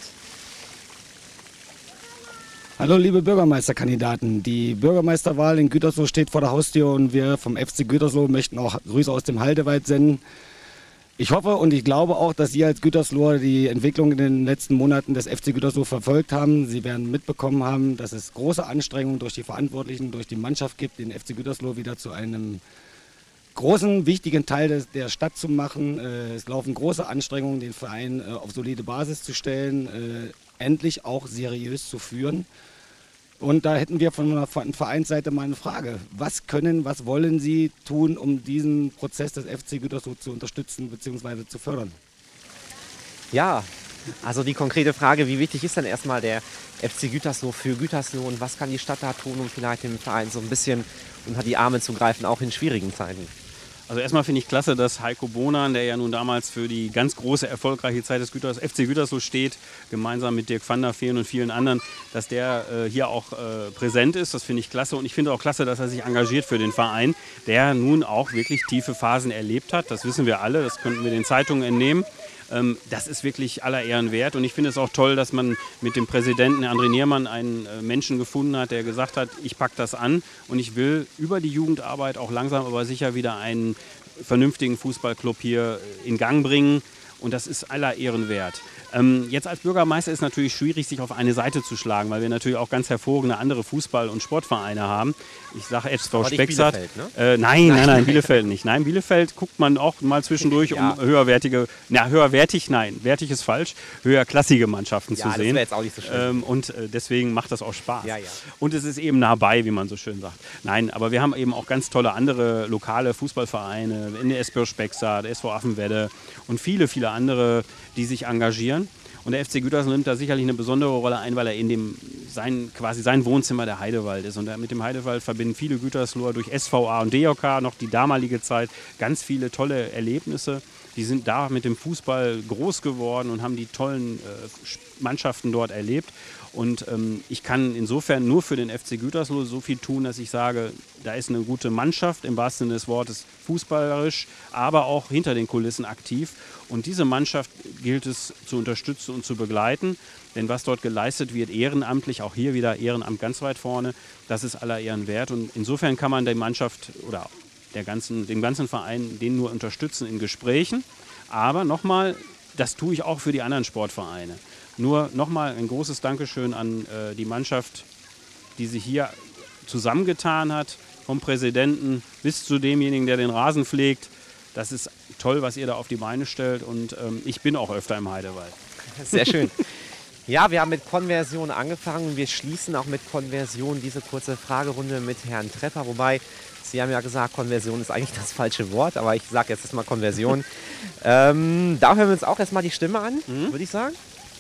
Hallo liebe Bürgermeisterkandidaten, die Bürgermeisterwahl in Gütersloh steht vor der Haustür und wir vom F C Gütersloh möchten auch Grüße aus dem Heidewald senden. Ich hoffe und ich glaube auch, dass Sie als Gütersloher die Entwicklung in den letzten Monaten des F C Gütersloh verfolgt haben. Sie werden mitbekommen haben, dass es große Anstrengungen durch die Verantwortlichen, durch die Mannschaft gibt, den F C Gütersloh wieder zu einem großen, wichtigen Teil des, der Stadt zu machen. Äh, es laufen große Anstrengungen, den Verein äh, auf solide Basis zu stellen, äh, endlich auch seriös zu führen. Und da hätten wir von der Vereinsseite mal eine Frage. Was können, was wollen Sie tun, um diesen Prozess des F C Gütersloh zu unterstützen bzw. zu fördern? Ja, also die konkrete Frage, wie wichtig ist denn erstmal der F C Gütersloh für Gütersloh und was kann die Stadt da tun, um vielleicht dem Verein so ein bisschen unter die Arme zu greifen, auch in schwierigen Zeiten? Also erstmal finde ich klasse, dass Heiko Bonan, der ja nun damals für die ganz große, erfolgreiche Zeit des Güters, F C Gütersloh steht, gemeinsam mit Dirk van der Veen und vielen anderen, dass der äh, hier auch äh, präsent ist. Das finde ich klasse. Und ich finde auch klasse, dass er sich engagiert für den Verein, der nun auch wirklich tiefe Phasen erlebt hat. Das wissen wir alle, das könnten wir den Zeitungen entnehmen. Ähm, das ist wirklich aller Ehren wert. Und ich finde es auch toll, dass man mit dem Präsidenten André Niermann einen äh, Menschen gefunden hat, der gesagt hat, ich packe das an und ich will über die Jugendarbeit auch langsam aber sicher wieder einen vernünftigen Fußballclub hier in Gang bringen. Und das ist aller Ehren wert. Ähm, jetzt als Bürgermeister ist es natürlich schwierig, sich auf eine Seite zu schlagen, weil wir natürlich auch ganz hervorragende andere Fußball- und Sportvereine haben. Ich sage S V Spexart. Bielefeld, ne? äh, nein, nein, nein, Bielefeld nicht. Nein, Bielefeld guckt man auch mal zwischendurch, ja. um höherwertige, na höherwertig, nein, wertig ist falsch, höherklassige Mannschaften ja, zu das sehen. wäre jetzt auch nicht so schön. Ähm, und äh, deswegen macht das auch Spaß. Ja, ja. Und es ist eben nah bei, wie man so schön sagt. Nein, aber wir haben eben auch ganz tolle andere lokale Fußballvereine, in der S V Spexart, der S V Affenwedde und viele, viele andere, die sich engagieren. Und der F C Gütersloh nimmt da sicherlich eine besondere Rolle ein, weil er in dem sein, quasi sein Wohnzimmer der Heidewald ist. Und mit dem Heidewald verbinden viele Gütersloher durch S V A und D J K, noch die damalige Zeit, ganz viele tolle Erlebnisse. Die sind da mit dem Fußball groß geworden und haben die tollen äh, Mannschaften dort erlebt. Und ähm, ich kann insofern nur für den F C Gütersloh so viel tun, dass ich sage, da ist eine gute Mannschaft, im wahrsten Sinne des Wortes fußballerisch, aber auch hinter den Kulissen aktiv. Und diese Mannschaft gilt es zu unterstützen und zu begleiten. Denn was dort geleistet wird, ehrenamtlich, auch hier wieder Ehrenamt ganz weit vorne, das ist aller Ehren wert. Und insofern kann man die Mannschaft oder der ganzen, den ganzen Verein den nur unterstützen in Gesprächen. Aber nochmal, das tue ich auch für die anderen Sportvereine. Nur nochmal ein großes Dankeschön an äh, die Mannschaft, die sich hier zusammengetan hat, vom Präsidenten bis zu demjenigen, der den Rasen pflegt. Das ist toll, was ihr da auf die Beine stellt und ähm, ich bin auch öfter im Heidewald. Sehr schön. Ja, wir haben mit Konversion angefangen und wir schließen auch mit Konversion diese kurze Fragerunde mit Herrn Trepper, wobei Sie haben ja gesagt, Konversion ist eigentlich das falsche Wort, aber ich sage jetzt erstmal Konversion. ähm, da hören wir uns auch erstmal die Stimme an, mhm. würde ich sagen.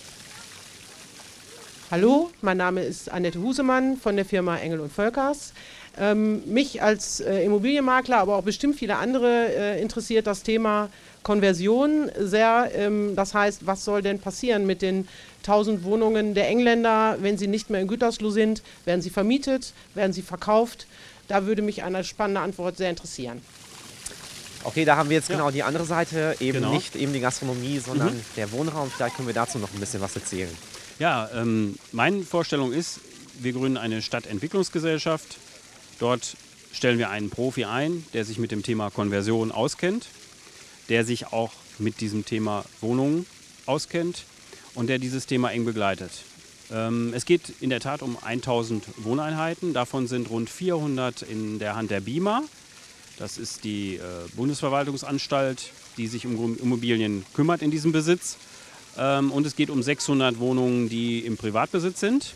Hallo, mein Name ist Annette Husemann von der Firma Engel und Völkers. Ähm, mich als äh, Immobilienmakler, aber auch bestimmt viele andere äh, interessiert das Thema Konversion sehr. Ähm, das heißt, was soll denn passieren mit den tausend Wohnungen der Engländer, wenn sie nicht mehr in Gütersloh sind? Werden sie vermietet? Werden sie verkauft? Da würde mich eine spannende Antwort sehr interessieren. Okay, da haben wir jetzt ja. genau die andere Seite, eben genau. nicht eben die Gastronomie, sondern mhm. der Wohnraum. Vielleicht können wir dazu noch ein bisschen was erzählen. Ja, ähm, meine Vorstellung ist, wir gründen eine Stadtentwicklungsgesellschaft. Dort stellen wir einen Profi ein, der sich mit dem Thema Konversion auskennt, der sich auch mit diesem Thema Wohnungen auskennt und der dieses Thema eng begleitet. Ähm, es geht in der Tat um tausend Wohneinheiten. Davon sind rund vierhundert in der Hand der B I M A. Das ist die äh, Bundesverwaltungsanstalt, die sich um Immobilien kümmert in diesem Besitz. Ähm, und es geht um sechshundert Wohnungen, die im Privatbesitz sind.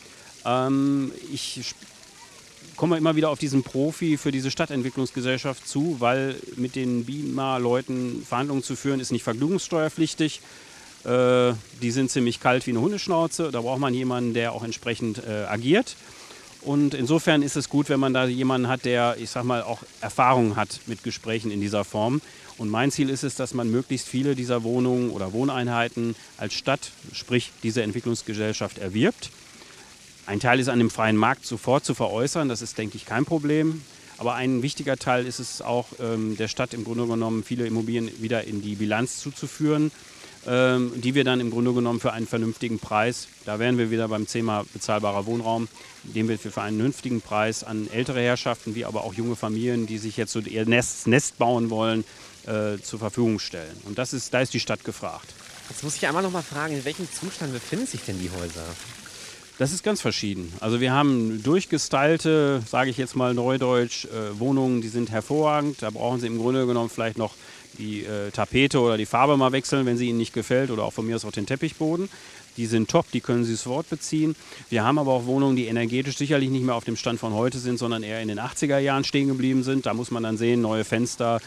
Ähm, ich komme immer wieder auf diesen Profi für diese Stadtentwicklungsgesellschaft zu, weil mit den B I M A-Leuten Verhandlungen zu führen, ist nicht vergnügungssteuerpflichtig. Äh, die sind ziemlich kalt wie eine Hundeschnauze. Da braucht man jemanden, der auch entsprechend äh, agiert. Und insofern ist es gut, wenn man da jemanden hat, der, ich sag mal, auch Erfahrung hat mit Gesprächen in dieser Form. Und mein Ziel ist es, dass man möglichst viele dieser Wohnungen oder Wohneinheiten als Stadt, sprich diese Entwicklungsgesellschaft, erwirbt. Ein Teil ist an dem freien Markt sofort zu veräußern, das ist, denke ich, kein Problem. Aber ein wichtiger Teil ist es auch, ähm, der Stadt im Grunde genommen viele Immobilien wieder in die Bilanz zuzuführen, ähm, die wir dann im Grunde genommen für einen vernünftigen Preis, da wären wir wieder beim Thema bezahlbarer Wohnraum, den wir für einen vernünftigen Preis an ältere Herrschaften, wie aber auch junge Familien, die sich jetzt so ihr Nest, Nest bauen wollen, äh, zur Verfügung stellen. Und das ist, da ist die Stadt gefragt. Jetzt muss ich einmal noch mal fragen, in welchem Zustand befinden sich denn die Häuser? Das ist ganz verschieden. Also wir haben durchgestylte, sage ich jetzt mal neudeutsch, äh, Wohnungen, die sind hervorragend. Da brauchen Sie im Grunde genommen vielleicht noch die äh, Tapete oder die Farbe mal wechseln, wenn sie Ihnen nicht gefällt, oder auch von mir aus auch den Teppichboden. Die sind top, die können Sie sofort beziehen. Wir haben aber auch Wohnungen, die energetisch sicherlich nicht mehr auf dem Stand von heute sind, sondern eher in den achtziger Jahren stehen geblieben sind. Da muss man dann sehen, neue Fenster,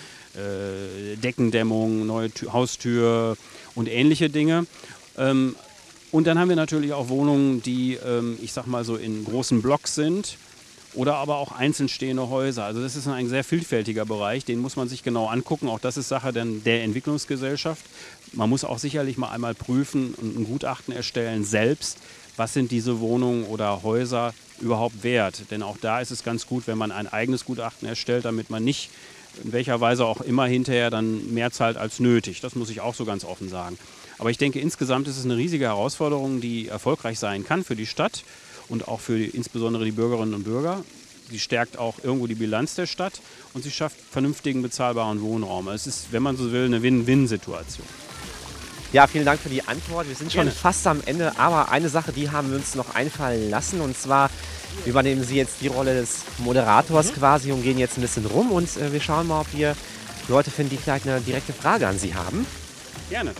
äh, Deckendämmung, neue Tür, Haustür und ähnliche Dinge. Ähm, Und dann haben wir natürlich auch Wohnungen, die, ähm, ich sag mal so, in großen Blocks sind oder aber auch einzeln stehende Häuser. Also das ist ein sehr vielfältiger Bereich, den muss man sich genau angucken. Auch das ist Sache dann der Entwicklungsgesellschaft. Man muss auch sicherlich mal einmal prüfen und ein Gutachten erstellen selbst, was sind diese Wohnungen oder Häuser überhaupt wert. Denn auch da ist es ganz gut, wenn man ein eigenes Gutachten erstellt, damit man nicht in welcher Weise auch immer hinterher dann mehr zahlt als nötig. Das muss ich auch so ganz offen sagen. Aber ich denke, insgesamt ist es eine riesige Herausforderung, die erfolgreich sein kann für die Stadt und auch für die, insbesondere die Bürgerinnen und Bürger. Sie stärkt auch irgendwo die Bilanz der Stadt und sie schafft vernünftigen, bezahlbaren Wohnraum. Es ist, wenn man so will, eine Win-Win-Situation. Ja, vielen Dank für die Antwort. Wir sind schon Gerne. fast am Ende, aber eine Sache, die haben wir uns noch einfallen lassen. Und zwar übernehmen Sie jetzt die Rolle des Moderators Mhm. quasi und gehen jetzt ein bisschen rum. Und äh, wir schauen mal, ob wir Leute finden, die vielleicht eine direkte Frage an Sie haben. Gerne.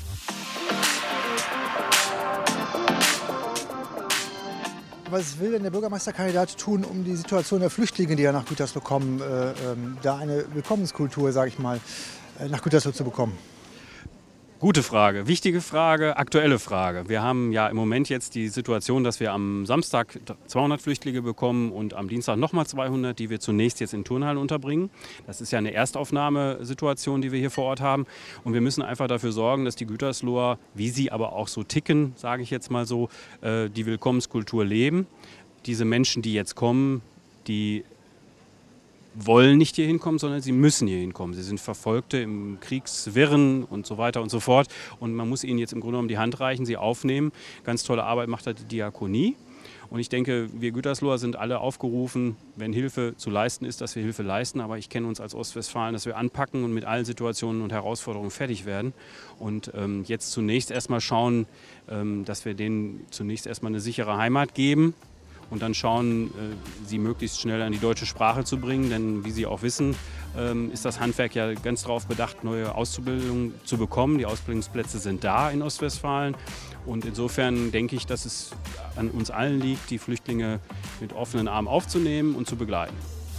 Was will denn der Bürgermeisterkandidat tun, um die Situation der Flüchtlinge, die ja nach Gütersloh kommen, äh, ähm, da eine Willkommenskultur, sage ich mal, äh, nach Gütersloh zu bekommen? Gute Frage, wichtige Frage, aktuelle Frage. Wir haben ja im Moment jetzt die Situation, dass wir am Samstag zweihundert Flüchtlinge bekommen und am Dienstag nochmal zweihundert, die wir zunächst jetzt in Turnhallen unterbringen. Das ist ja eine Erstaufnahmesituation, die wir hier vor Ort haben. Und wir müssen einfach dafür sorgen, dass die Gütersloher, wie sie aber auch so ticken, sage ich jetzt mal so, äh, die Willkommenskultur leben. Diese Menschen, die jetzt kommen, die wollen nicht hier hinkommen, sondern sie müssen hier hinkommen. Sie sind Verfolgte im Kriegswirren und so weiter und so fort. Und man muss ihnen jetzt im Grunde genommen die Hand reichen, sie aufnehmen. Ganz tolle Arbeit macht da die Diakonie. Und ich denke, wir Gütersloher sind alle aufgerufen, wenn Hilfe zu leisten ist, dass wir Hilfe leisten. Aber ich kenne uns als Ostwestfalen, dass wir anpacken und mit allen Situationen und Herausforderungen fertig werden. Und ähm, jetzt zunächst erstmal schauen, ähm, dass wir denen zunächst erstmal eine sichere Heimat geben. Und dann schauen, äh, sie möglichst schnell an die deutsche Sprache zu bringen. Denn wie Sie auch wissen, ähm, ist das Handwerk ja ganz darauf bedacht, neue Auszubildungen zu bekommen. Die Ausbildungsplätze sind da in Ostwestfalen. Und insofern denke ich, dass es an uns allen liegt, die Flüchtlinge mit offenen Armen aufzunehmen und zu begleiten.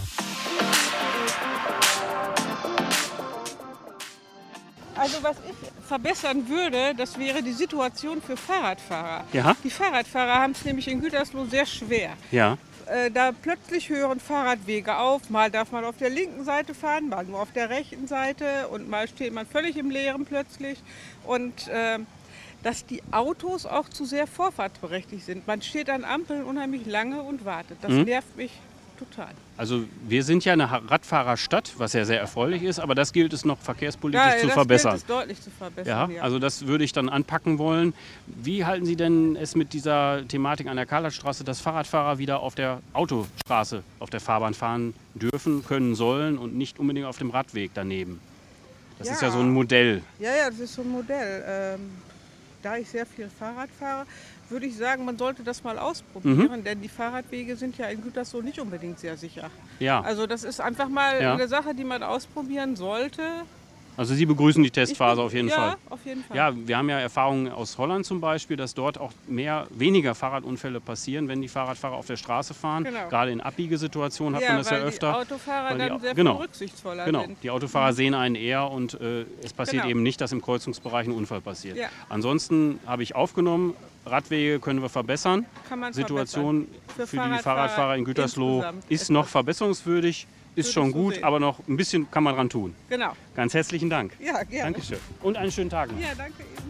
Also was ich verbessern würde, das wäre die Situation für Fahrradfahrer. Ja? Die Fahrradfahrer haben es nämlich in Gütersloh sehr schwer. Ja. Äh, da plötzlich hören Fahrradwege auf, mal darf man auf der linken Seite fahren, mal nur auf der rechten Seite und mal steht man völlig im Leeren plötzlich. Und äh, dass die Autos auch zu sehr vorfahrtsberechtigt sind. Man steht an Ampeln unheimlich lange und wartet. Das Mhm. nervt mich total. Also wir sind ja eine Radfahrerstadt, was ja sehr erfreulich ist, aber das gilt es noch verkehrspolitisch Ja, zu das verbessern. gilt es deutlich zu verbessern. Ja, Ja, also das würde ich dann anpacken wollen. Wie halten Sie denn es mit dieser Thematik an der Karlstraße, dass Fahrradfahrer wieder auf der Autostraße, auf der Fahrbahn fahren dürfen, können, sollen und nicht unbedingt auf dem Radweg daneben? Das Ja. ist ja so ein Modell. Ja, ja, das ist so ein Modell. Ähm, da ich sehr viel Fahrrad fahre, würde ich sagen, man sollte das mal ausprobieren, Mhm. denn die Fahrradwege sind ja in Gütersloh nicht unbedingt sehr sicher. Ja. Also das ist einfach mal Ja. eine Sache, die man ausprobieren sollte. Also Sie begrüßen die Testphase auf jeden ja, Fall. auf jeden Fall. Ja, wir haben ja Erfahrungen aus Holland zum Beispiel, dass dort auch mehr, weniger Fahrradunfälle passieren, wenn die Fahrradfahrer auf der Straße fahren. Genau. Gerade in Abbiegesituationen hat Ja, man das ja weil die öfter. Autofahrer weil die dann Au- sehr viel genau, rücksichtsvoller genau. sind. Die Autofahrer Mhm. sehen einen eher und äh, es passiert Genau. eben nicht, dass im Kreuzungsbereich ein Unfall passiert. Ja. Ansonsten habe ich aufgenommen, Radwege können wir verbessern. Kann man Situation verbessern. für, Für die Fahrradfahrer Fahrradfahrer in Gütersloh insgesamt ist noch verbesserungswürdig, ist Würde schon ich so gut, sehen. aber noch ein bisschen kann man dran tun. Genau. Ganz herzlichen Dank. Ja, gerne. Dankeschön. Und einen schönen Tag noch. Ja, danke Ihnen.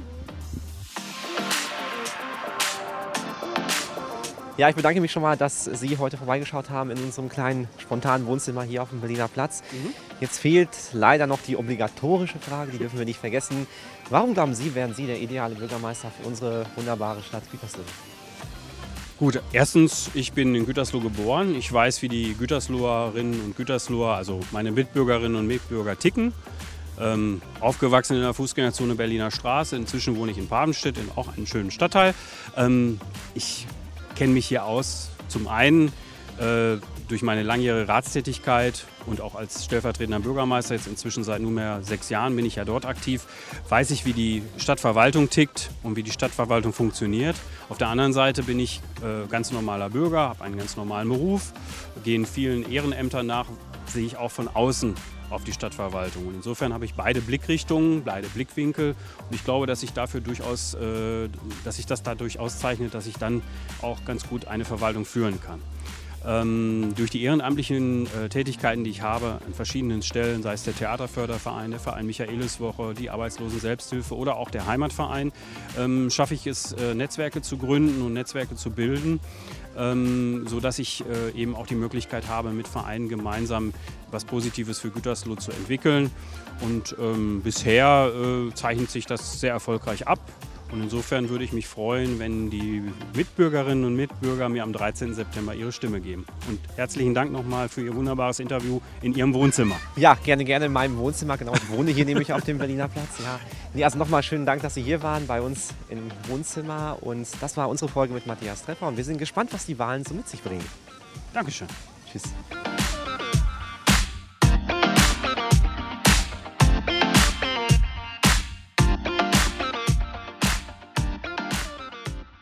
Ja, ich bedanke mich schon mal, dass Sie heute vorbeigeschaut haben in unserem kleinen spontanen Wohnzimmer hier auf dem Berliner Platz. Mhm. Jetzt fehlt leider noch die obligatorische Frage, die dürfen wir nicht vergessen. Warum glauben Sie, wären Sie der ideale Bürgermeister für unsere wunderbare Stadt Gütersloh? Gut, erstens, ich bin in Gütersloh geboren. Ich weiß, wie die Gütersloherinnen und Gütersloher, also meine Mitbürgerinnen und Mitbürger ticken. Ähm, aufgewachsen in der Fußgängerzone Berliner Straße. Inzwischen wohne ich in Pavenstedt, in auch einem schönen Stadtteil. Ähm, ich kenne mich hier aus, zum einen äh, durch meine langjährige Ratstätigkeit und auch als stellvertretender Bürgermeister, jetzt inzwischen seit nunmehr sechs Jahren bin ich ja dort aktiv, weiß ich, wie die Stadtverwaltung tickt und wie die Stadtverwaltung funktioniert. Auf der anderen Seite bin ich äh, ganz normaler Bürger, habe einen ganz normalen Beruf, gehe in vielen Ehrenämtern nach, sehe ich auch von außen auf die Stadtverwaltung. Und insofern habe ich beide Blickrichtungen, beide Blickwinkel. Und ich glaube, dass sich dafür durchaus, äh, dass sich das dadurch auszeichnet, dass ich dann auch ganz gut eine Verwaltung führen kann. Ähm, durch die ehrenamtlichen äh, Tätigkeiten, die ich habe an verschiedenen Stellen, sei es der Theaterförderverein, der Verein Michaeliswoche, die Arbeitslosen-Selbsthilfe oder auch der Heimatverein, ähm, schaffe ich es, äh, Netzwerke zu gründen und Netzwerke zu bilden, ähm, sodass ich äh, eben auch die Möglichkeit habe, mit Vereinen gemeinsam was Positives für Gütersloh zu entwickeln. Und ähm, bisher äh, zeichnet sich das sehr erfolgreich ab. Und insofern würde ich mich freuen, wenn die Mitbürgerinnen und Mitbürger mir am dreizehnten September ihre Stimme geben. Und herzlichen Dank nochmal für Ihr wunderbares Interview in Ihrem Wohnzimmer. Ja, gerne, gerne in meinem Wohnzimmer. Genau, ich wohne hier nämlich auf dem Berliner Platz. Ja. Nee, also nochmal schönen Dank, dass Sie hier waren bei uns im Wohnzimmer. Und das war unsere Folge mit Matthias Trepper. Und wir sind gespannt, was die Wahlen so mit sich bringen. Dankeschön. Tschüss.